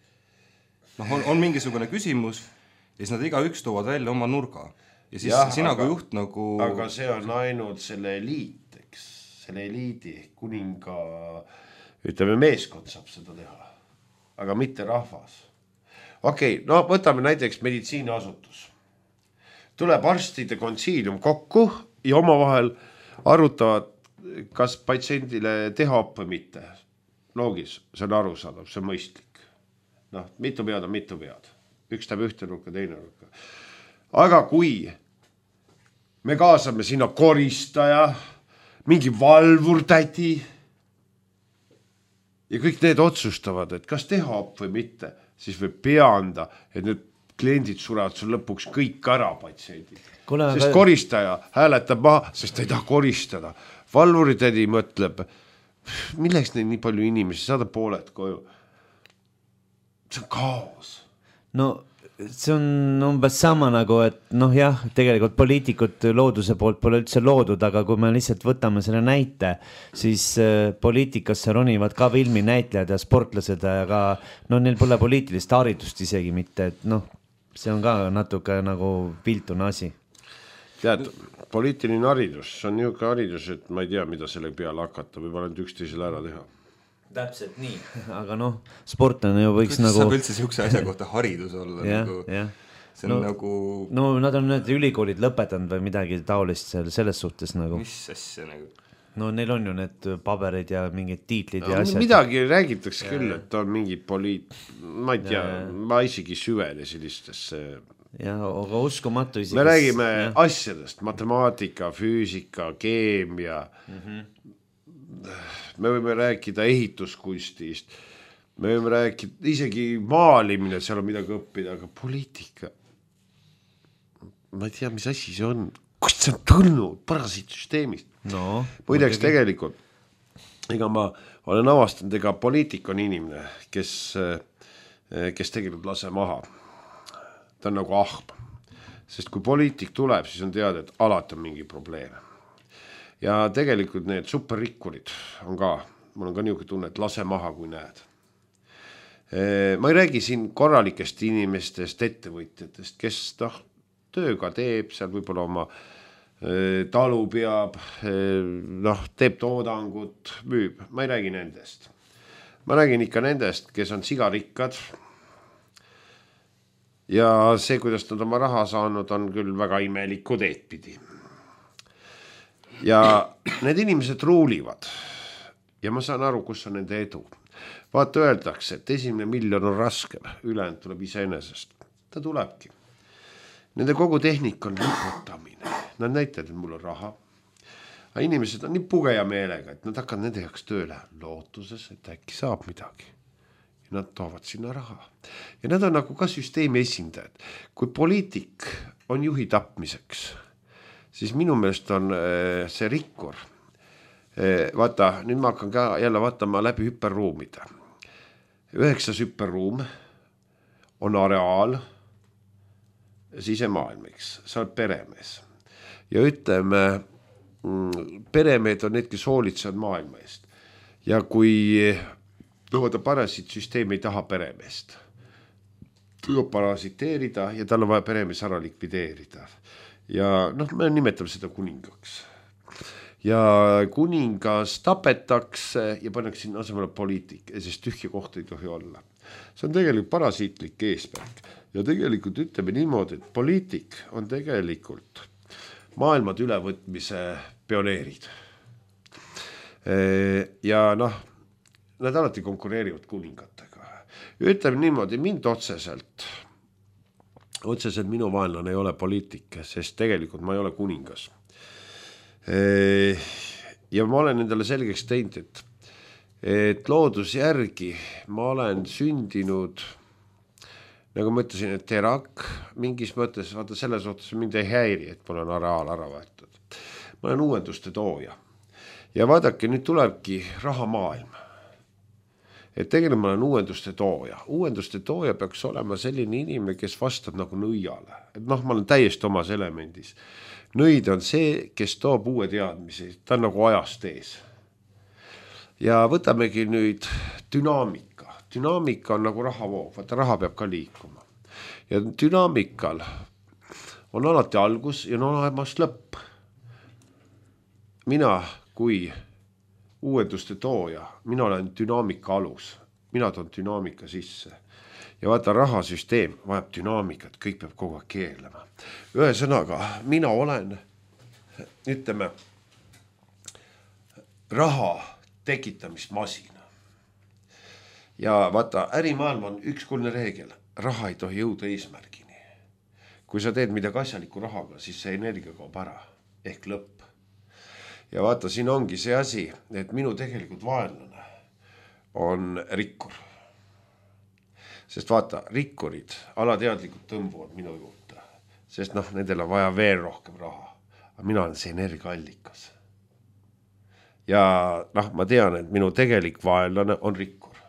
on mingisugune küsimus ja siis nad igaüks toovad välja oma nurga. Ja siis sina kui juht nagu... Aga see on ainult selle eliit, eks. Selle eliidi kuninga, ütleme, meeskond saab seda teha. Aga mitte rahvas. Okei, võtame näiteks meditsiiniasutus. Tuleb arstide konsiilium kokku ja omavahel arutavad, kas patsiendile teha op või mitte. Loogis, see on arusaadav, see on mõistlik. Mitu pead on mitu pead. Üks teeb ühte nurka, teine nurka. Aga kui me kaasame sinna koristaja, mingi valvurtädi ja kõik need otsustavad, et kas teha op või mitte, siis võib peanda, et need kliendid surevad sul lõpuks kõik ära patsiendid. Sest koristaja hääletab maha, sest ta ei taha koristada. Valvuritädi mõtleb, milleks neid nii palju inimesi, saada pooled koju. See on kaos. No see on umbes sama nagu, et jah, tegelikult poliitikud looduse poolt pole üldse loodud, aga kui me lihtsalt võtame selle näite, siis poliitikasse ronivad ka filminäitlejad ja sportlased, aga neil pole poliitilist haridust isegi mitte, et see on ka natuke nagu viltune asi. Tead, poliitiline haridus, see on niisugune haridus, et ma ei tea, mida selle peale hakata, või ainult üksteisele ära teha. Täpselt nii, aga sportlane ju võiks kuidas saab üldse siukse asja kohta haridus olla? See on nagu... nad on need ülikoolid lõpetanud või midagi taolist selles suhtes nagu. Mis asja nagu? Neil on ju need paberid ja mingid tiitlid ja asjad. Midagi räägitakse küll, et on mingi ma ei tea, ma isegi süvene sellistesse... aga uskumatu isegi. Me räägime asjadest, matemaatika, füüsika, keemia... Me võime rääkida ehituskunstist, me võime rääkida isegi maalimine, seal on midagi õppida, aga poliitika, ma ei tea, mis asi see on, kust see on tulnud parasiitsüsteemist. Muideks tegelikult, ega ma olen avastanud, ega poliitik on inimene, kes tegelikult lase maha. Ta on nagu ahb, sest kui poliitik tuleb, siis on teada, et alati on mingi probleem. Ja tegelikult need superrikkurid on ka, mul on ka niisugune tunne, et lase maha, kui näed. Ma ei räägi siin korralikest inimestest, ettevõtjatest, kes tööga teeb, seal võib-olla oma talu peab, teeb toodangut, müüb. Ma ei räägi nendest. Ma räägin ikka nendest, kes on sigarikkad. Ja see, kuidas nad oma raha saanud, on küll väga imelikud eetpidi. Ja need inimesed ruulivad ja ma saan aru, kus on nende edu. Vaata, öeldakse, et 1 miljon on raskem, ülejäänud tuleb iseenesest. Ta tulebki. Nende kogu tehnika on liputamine. Nad näitavad, et mul on raha. Aga inimesed on nii pugeja meelega, et nad hakkavad nende jaoks tööle lootuses, et äkki saab midagi. Ja nad toovad sinna raha. Ja nad on nagu ka süsteemi esindajad. Kui poliitik on juhi tapmiseks, siis minu meelest on see rikkur. Vaata, nüüd ma hakkan ka jälle vaatama läbi hüperruumida. 9 hüperruum, on areaal, sisemaailm, eks, sa oled peremees. Ja ütleme, peremehed on need, kes hoolitsevad maailma eest. Ja kui parasiitsüsteem ei taha peremeest, tuleb parasiteerida ja tal on vaja peremees ära likvideerida. Ja me nimetame seda kuningaks. Ja kuningas tapetakse ja pannakse sinna asemele poliitik, sest tühja kohta ei tohi olla. See on tegelikult parasiitlik eesmärk. Ja tegelikult ütleme niimoodi, et poliitik on tegelikult maailmad ülevõtmise pioneerid. Ja nad alati konkureerivad kuningatega. Ütleme niimoodi, mind otseselt minu vaenlane ei ole poliitik, sest tegelikult ma ei ole kuningas. Ja ma olen endale selgeks teinud, et loodusjärgi ma olen sündinud, nagu ma ütlesin, et terak mingis mõttes, vaata selles suhtes mind ei häiri, et mul on areaal ära võetud. Ma olen uuenduste tooja. Ja vaadake, nüüd tulebki rahamaailm. Et tegelikult ma olen uuenduste tooja. Uuenduste tooja peaks olema selline inimene, kes vastab nagu nõiale. Et ma olen täiesti omas elemendis. Nõid on see, kes toob uue teadmisi, ta on nagu ajast ees. Ja võtamegi nüüd dünaamika. Dünaamika on nagu rahavoog, vaata raha peab ka liikuma. Ja dünaamikal on alati algus ja on olemas lõpp. Mina kui uuenduste tooja, mina olen dünaamika alus, mina toon dünaamika sisse. Ja vaata, rahasüsteem vajab dünaamikat, kõik peab kogu aeg keerlema. Ühesõnaga, mina olen, ütleme, raha tekitamismasin. Ja vaata, ärimaailm on ükskõlne reegel, raha ei tohi jõuda eesmärgini. Kui sa teed midagi asjaliku rahaga, siis see energia kaob ära, ehk lõpp. Ja vaata, siin ongi see asi, et minu tegelikult vaenlane on rikkur. Sest vaata, rikkurid alateadlikult tõmbuvad minu juurde, sest nendel on vaja veel rohkem raha. Aga mina olen see energiaallikas. Ja ma tean, et minu tegelik vaenlane on rikkur.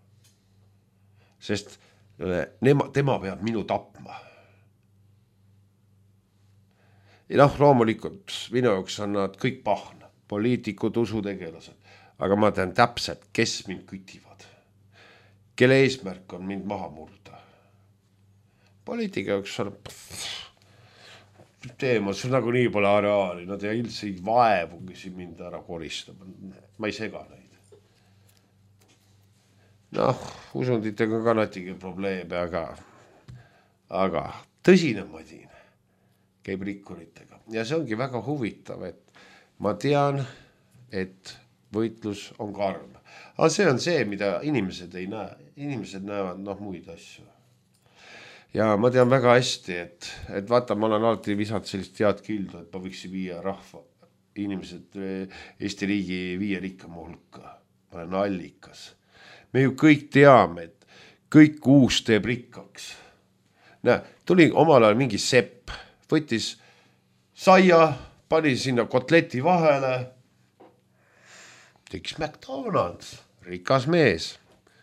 Sest tema peab minu tapma. Ja loomulikult minu jaoks on nad kõik pahna, poliitikud, usutegelased, aga ma tean täpselt, kes mind kütivad. Kelle eesmärk on mind maha murda. Poliitika jaoks on teema, see nagu nii pole areaali, nad ei üldse ei vaevugi mind ära koristama. Ma ei sega neid. Usunditega ka natige probleeme, aga tõsine madin käib rikkuritega. Ja see ongi väga huvitav, et ma tean, et võitlus on karm. Aga see on see, mida inimesed ei näe. Inimesed näevad muid asju. Ja ma tean väga hästi, et vaata, ma olen alati visanud sellist head kildu, et ma võiksin viia rahva inimesed Eesti riigi 5 rikkama hulka. Ma olen allikas. Me ju kõik teame, et kõik uus teeb rikkaks. Tuli omal ajal mingi sepp, võttis saia, pani sinna kotleti vahele, tekkis McDonald's, rikas mees.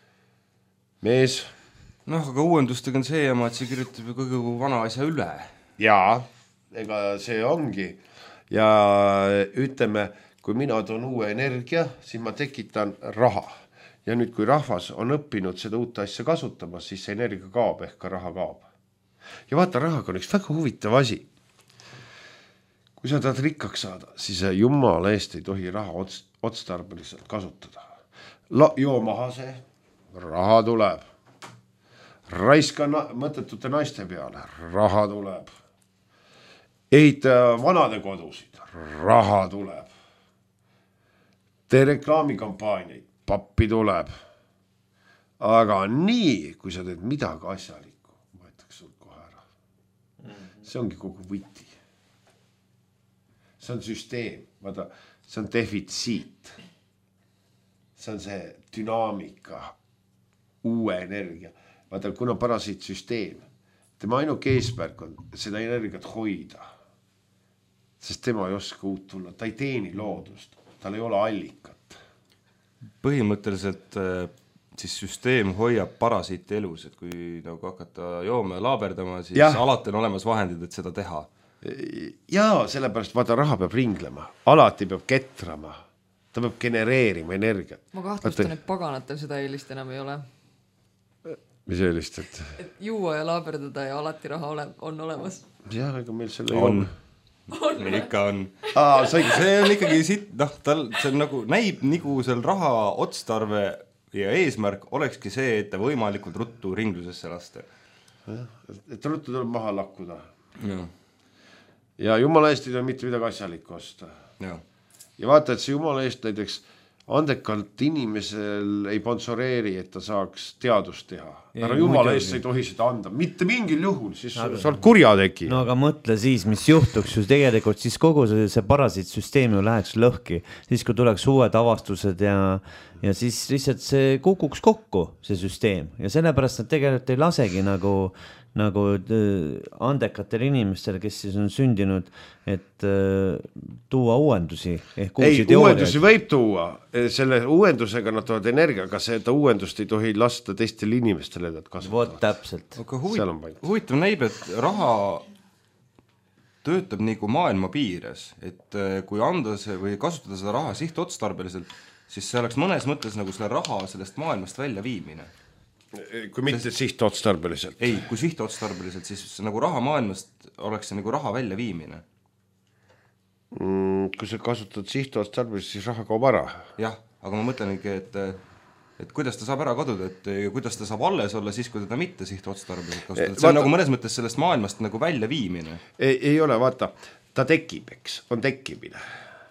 Aga uuendustega on see jama, et see kirjutab ju kõige vana asja üle. Jaa, ega see ongi. Ja ütleme, kui mina toon uue energia, siis ma tekitan raha. Ja nüüd, kui rahvas on õppinud seda uut asja kasutama, siis see energia kaob ehk ka raha kaob. Ja vaata, rahaga on üks väga huvitav asi. Kui sa tahad rikkaks saada, siis jumala eest ei tohi raha otstarbeliselt kasutada. Joo maha see, raha tuleb. Raiska mõttetute naiste peale, raha tuleb. Ehita vanade kodusid, raha tuleb. Tee reklaamikampaaniaid, pappi tuleb. Aga nii, kui sa teed midagi asjalikku, võetakse sul kohe ära. See ongi kogu võti. See on süsteem, vaata, see on defitsiit. See on see dünaamika, uue energia. Vaata, kuna parasiitsüsteem, tema ainuke eesmärk on seda energiat hoida. Sest tema ei oska uut tulla, ta ei teeni loodust, tal ei ole allikat. Põhimõtteliselt siis süsteem hoiab parasiiti elus, et kui nagu hakata jooma ja laaberdama, siis alati on olemas vahendid, et seda teha. Jaa, sellepärast vaata raha peab ringlema, alati peab ketrama, ta peab genereerima energiat. Ma kahtlustan, et paganatel seda eelist enam ei ole. Mis eelist, et juua ja laaberdada ja alati raha on olemas. Jah, ega meil selle on. Ikka on. See on ikkagi see on nagu, näib nagu seal raha otstarve ja eesmärk olekski see, et ta võimalikult ruttu ringlusesse lasta. Et ruttu tuleb maha lakkuda. Ja jumala eest ei ole mitte midagi asjalikku osta. Ja vaata, et see jumala eest näiteks andekalt inimesel ei sponsoreeri, et ta saaks teadust teha. Ära jumala eest ei tohi seda anda. Mitte mingil juhul, siis sa oled kurjategi. No aga mõtle siis, mis juhtuks ju tegelikult, siis kogu see parasiitsüsteem ju läheks lõhki. Siis kui tuleks uued avastused ja siis lihtsalt see kukuks kokku, see süsteem. Ja sellepärast nad tegelikult ei lasegi nagu andekatel inimestel, kes siis on sündinud, et tuua uuendusi ehk uusi teooriaid. Uuendusi võib tuua, selle uuendusega nad toovad energia, aga seda uuendust ei tohi lasta teistele inimestele kasutada. Vot täpselt. Aga huvitav näib, et raha töötab nagu maailma piires, et kui anda see või kasutada seda raha sihtotstarbeliselt, siis see oleks mõnes mõttes nagu selle raha sellest maailmast välja viimine. Kui mitte sihtotstarbeliselt. Ei, kui sihtotstarbeliselt, siis nagu raha maailmast oleks see nagu raha välja viimine. Kui sa kasutad sihtotstarbeliselt, siis raha kaob ära. Jah, aga ma mõtlengi, et kuidas ta saab ära kaduda, et kuidas ta saab alles olla siis, kui teda mitte sihtotstarbeliselt kasutada. See on nagu mõnes mõttes sellest maailmast nagu välja viimine. Ei ole, vaata, ta tekib, eks, on tekkimine.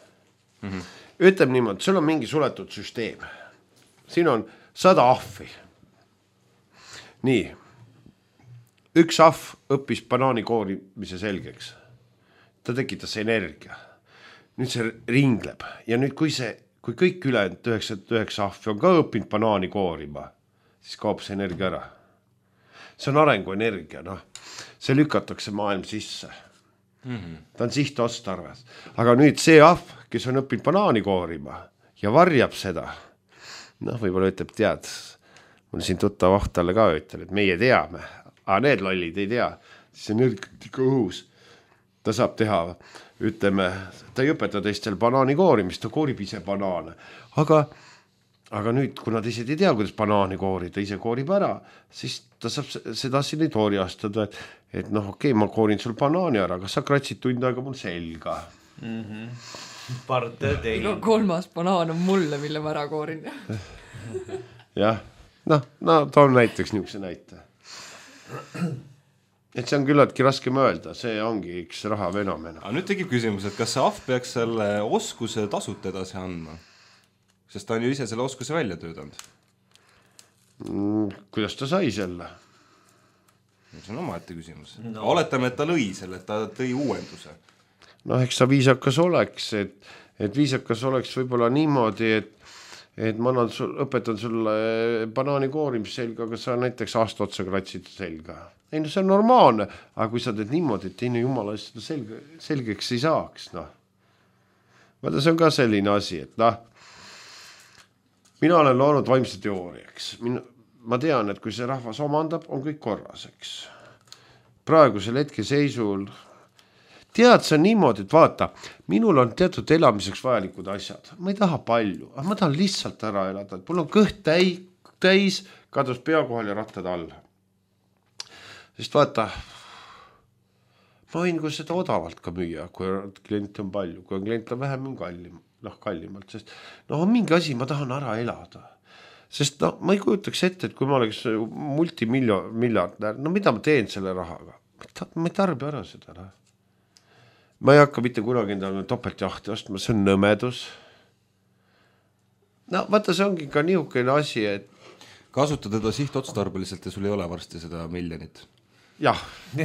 Ütleb niimoodi, sul on mingi suletud süsteem. Siin on 100 ahvi. Nii, üks ahv õppis banaani koorimise selgeks. Ta tekitas energia. Nüüd see ringleb. Ja nüüd, kui kõik ülejäänud 99 ahvi on ka õppinud banaani koorima, siis kaob see energia ära. See on arenguenergia, see lükatakse maailm sisse. Ta on sihtotstarves. Aga nüüd see ahv, kes on õppinud banaani koorima ja varjab seda, võib-olla ütleb, tead, mul siin tuttav aht talle ka ütleb, et meie teame, aga need lollid ei tea, siis on ikka õhus. Ta saab teha, ütleme, ta ei õpeta teistel banaani koorimist, ta koorib ise banaane. Aga nüüd, kui nad ise ei tea, kuidas banaani koorida, ise koorib ära, siis ta saab seda siin ei tooriastada, et okei, ma koorin sul banaani ära, kas sa kratsid tund aega mul selga? Kolmas banaan on mulle, mille ma ära koorin. Jah. Ta on näiteks niisuguse näite. Et see on küllaltki raske mõelda, see ongi üks raha fenomena. Aga nüüd tegib küsimus, et kas see ahv peaks selle oskuse tasut edasi andma? Sest ta on ju ise selle oskuse välja töötanud. Kuidas ta sai selle? See on omaette küsimus. Oletame, et ta lõi selle, et ta tõi uuenduse. Eks ta viisakas oleks, et viisakas oleks võib-olla niimoodi, et ma õpetan sulle banaani koorimise selga, aga sa näiteks aasta otsa kratsid selga. Ei, see on normaalne, aga kui sa teed niimoodi, et teine jumala seda selgeks ei saaks, Vaata, see on ka selline asi, et mina olen loonud vaimse teooriaks. Ma tean, et kui see rahvas omandab, on kõik korraseks. Praegusel hetke seisul tead, see on niimoodi, et vaata, minul on teatud elamiseks vajalikud asjad. Ma ei taha palju, aga ma tahan lihtsalt ära elada. Mul on kõht täis, kadus pea kohal ja rattad all. Sest vaata, ma võin kui seda odavalt ka müüa, kui klient on palju. Kui klient on vähem, on kallimalt. Sest on mingi asi, ma tahan ära elada. Sest ma ei kujutaks ette, et kui ma oleks multimiljardär, mida ma teen selle rahaga? Ma ei tarbi ära seda. Ma ei hakka mitte kunagi endale topeltjahti ostma, see on nõmedus. Vaata, see ongi ka niisugune asi, et kasuta teda sihtotstarbeliselt ja sul ei ole varsti seda miljonit. Jah.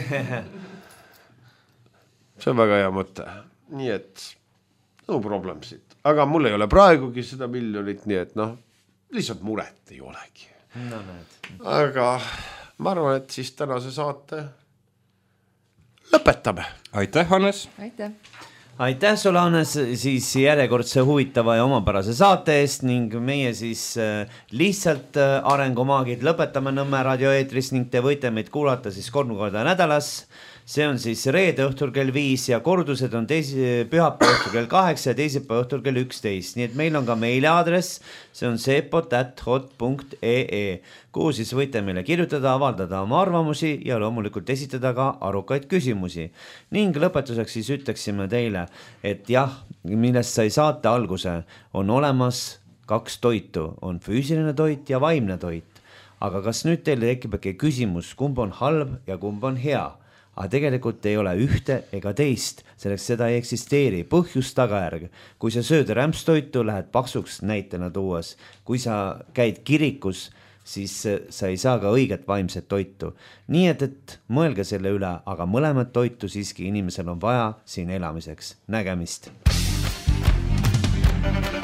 See on väga hea mõte. Nii et no problem siit. Aga mul ei ole praegugi seda miljonit, nii et lihtsalt muret ei olegi. Aga ma arvan, et siis tänase saate lõpetame. Aitäh, Hannes! Aitäh! aitäh sulle, Hannes, siis järjekordse huvitava ja omapärase saate eest ning meie siis lihtsalt arengumaagid lõpetame Nõmme raadioeetris ning te võite meid kuulata siis 3 korda nädalas. See on siis reede õhtul kell 5 ja kordused on pühapäeva õhtul kell 8 ja teisipäeva õhtul kell 11. Nii et meil on ka meiliaadress, see on sepot@hot.ee, kuhu siis võite meile kirjutada, avaldada oma arvamusi ja loomulikult esitada ka arukaid küsimusi. Ning lõpetuseks siis ütleksime teile, et jah, millest sai saate alguse, on olemas 2 toitu, on füüsiline toit ja vaimne toit. Aga kas nüüd teile tekib äkki küsimus, kumb on halb ja kumb on hea? Aga tegelikult ei ole ühte ega teist, selleks seda ei eksisteeri, põhjus tagajärg. Kui sa sööd rämpstoitu, lähed paksuks näitena tuues. Kui sa käid kirikus, siis sa ei saa ka õiget vaimset toitu. Nii et mõelge selle üle, aga mõlemat toitu siiski inimesel on vaja siin elamiseks. Nägemist!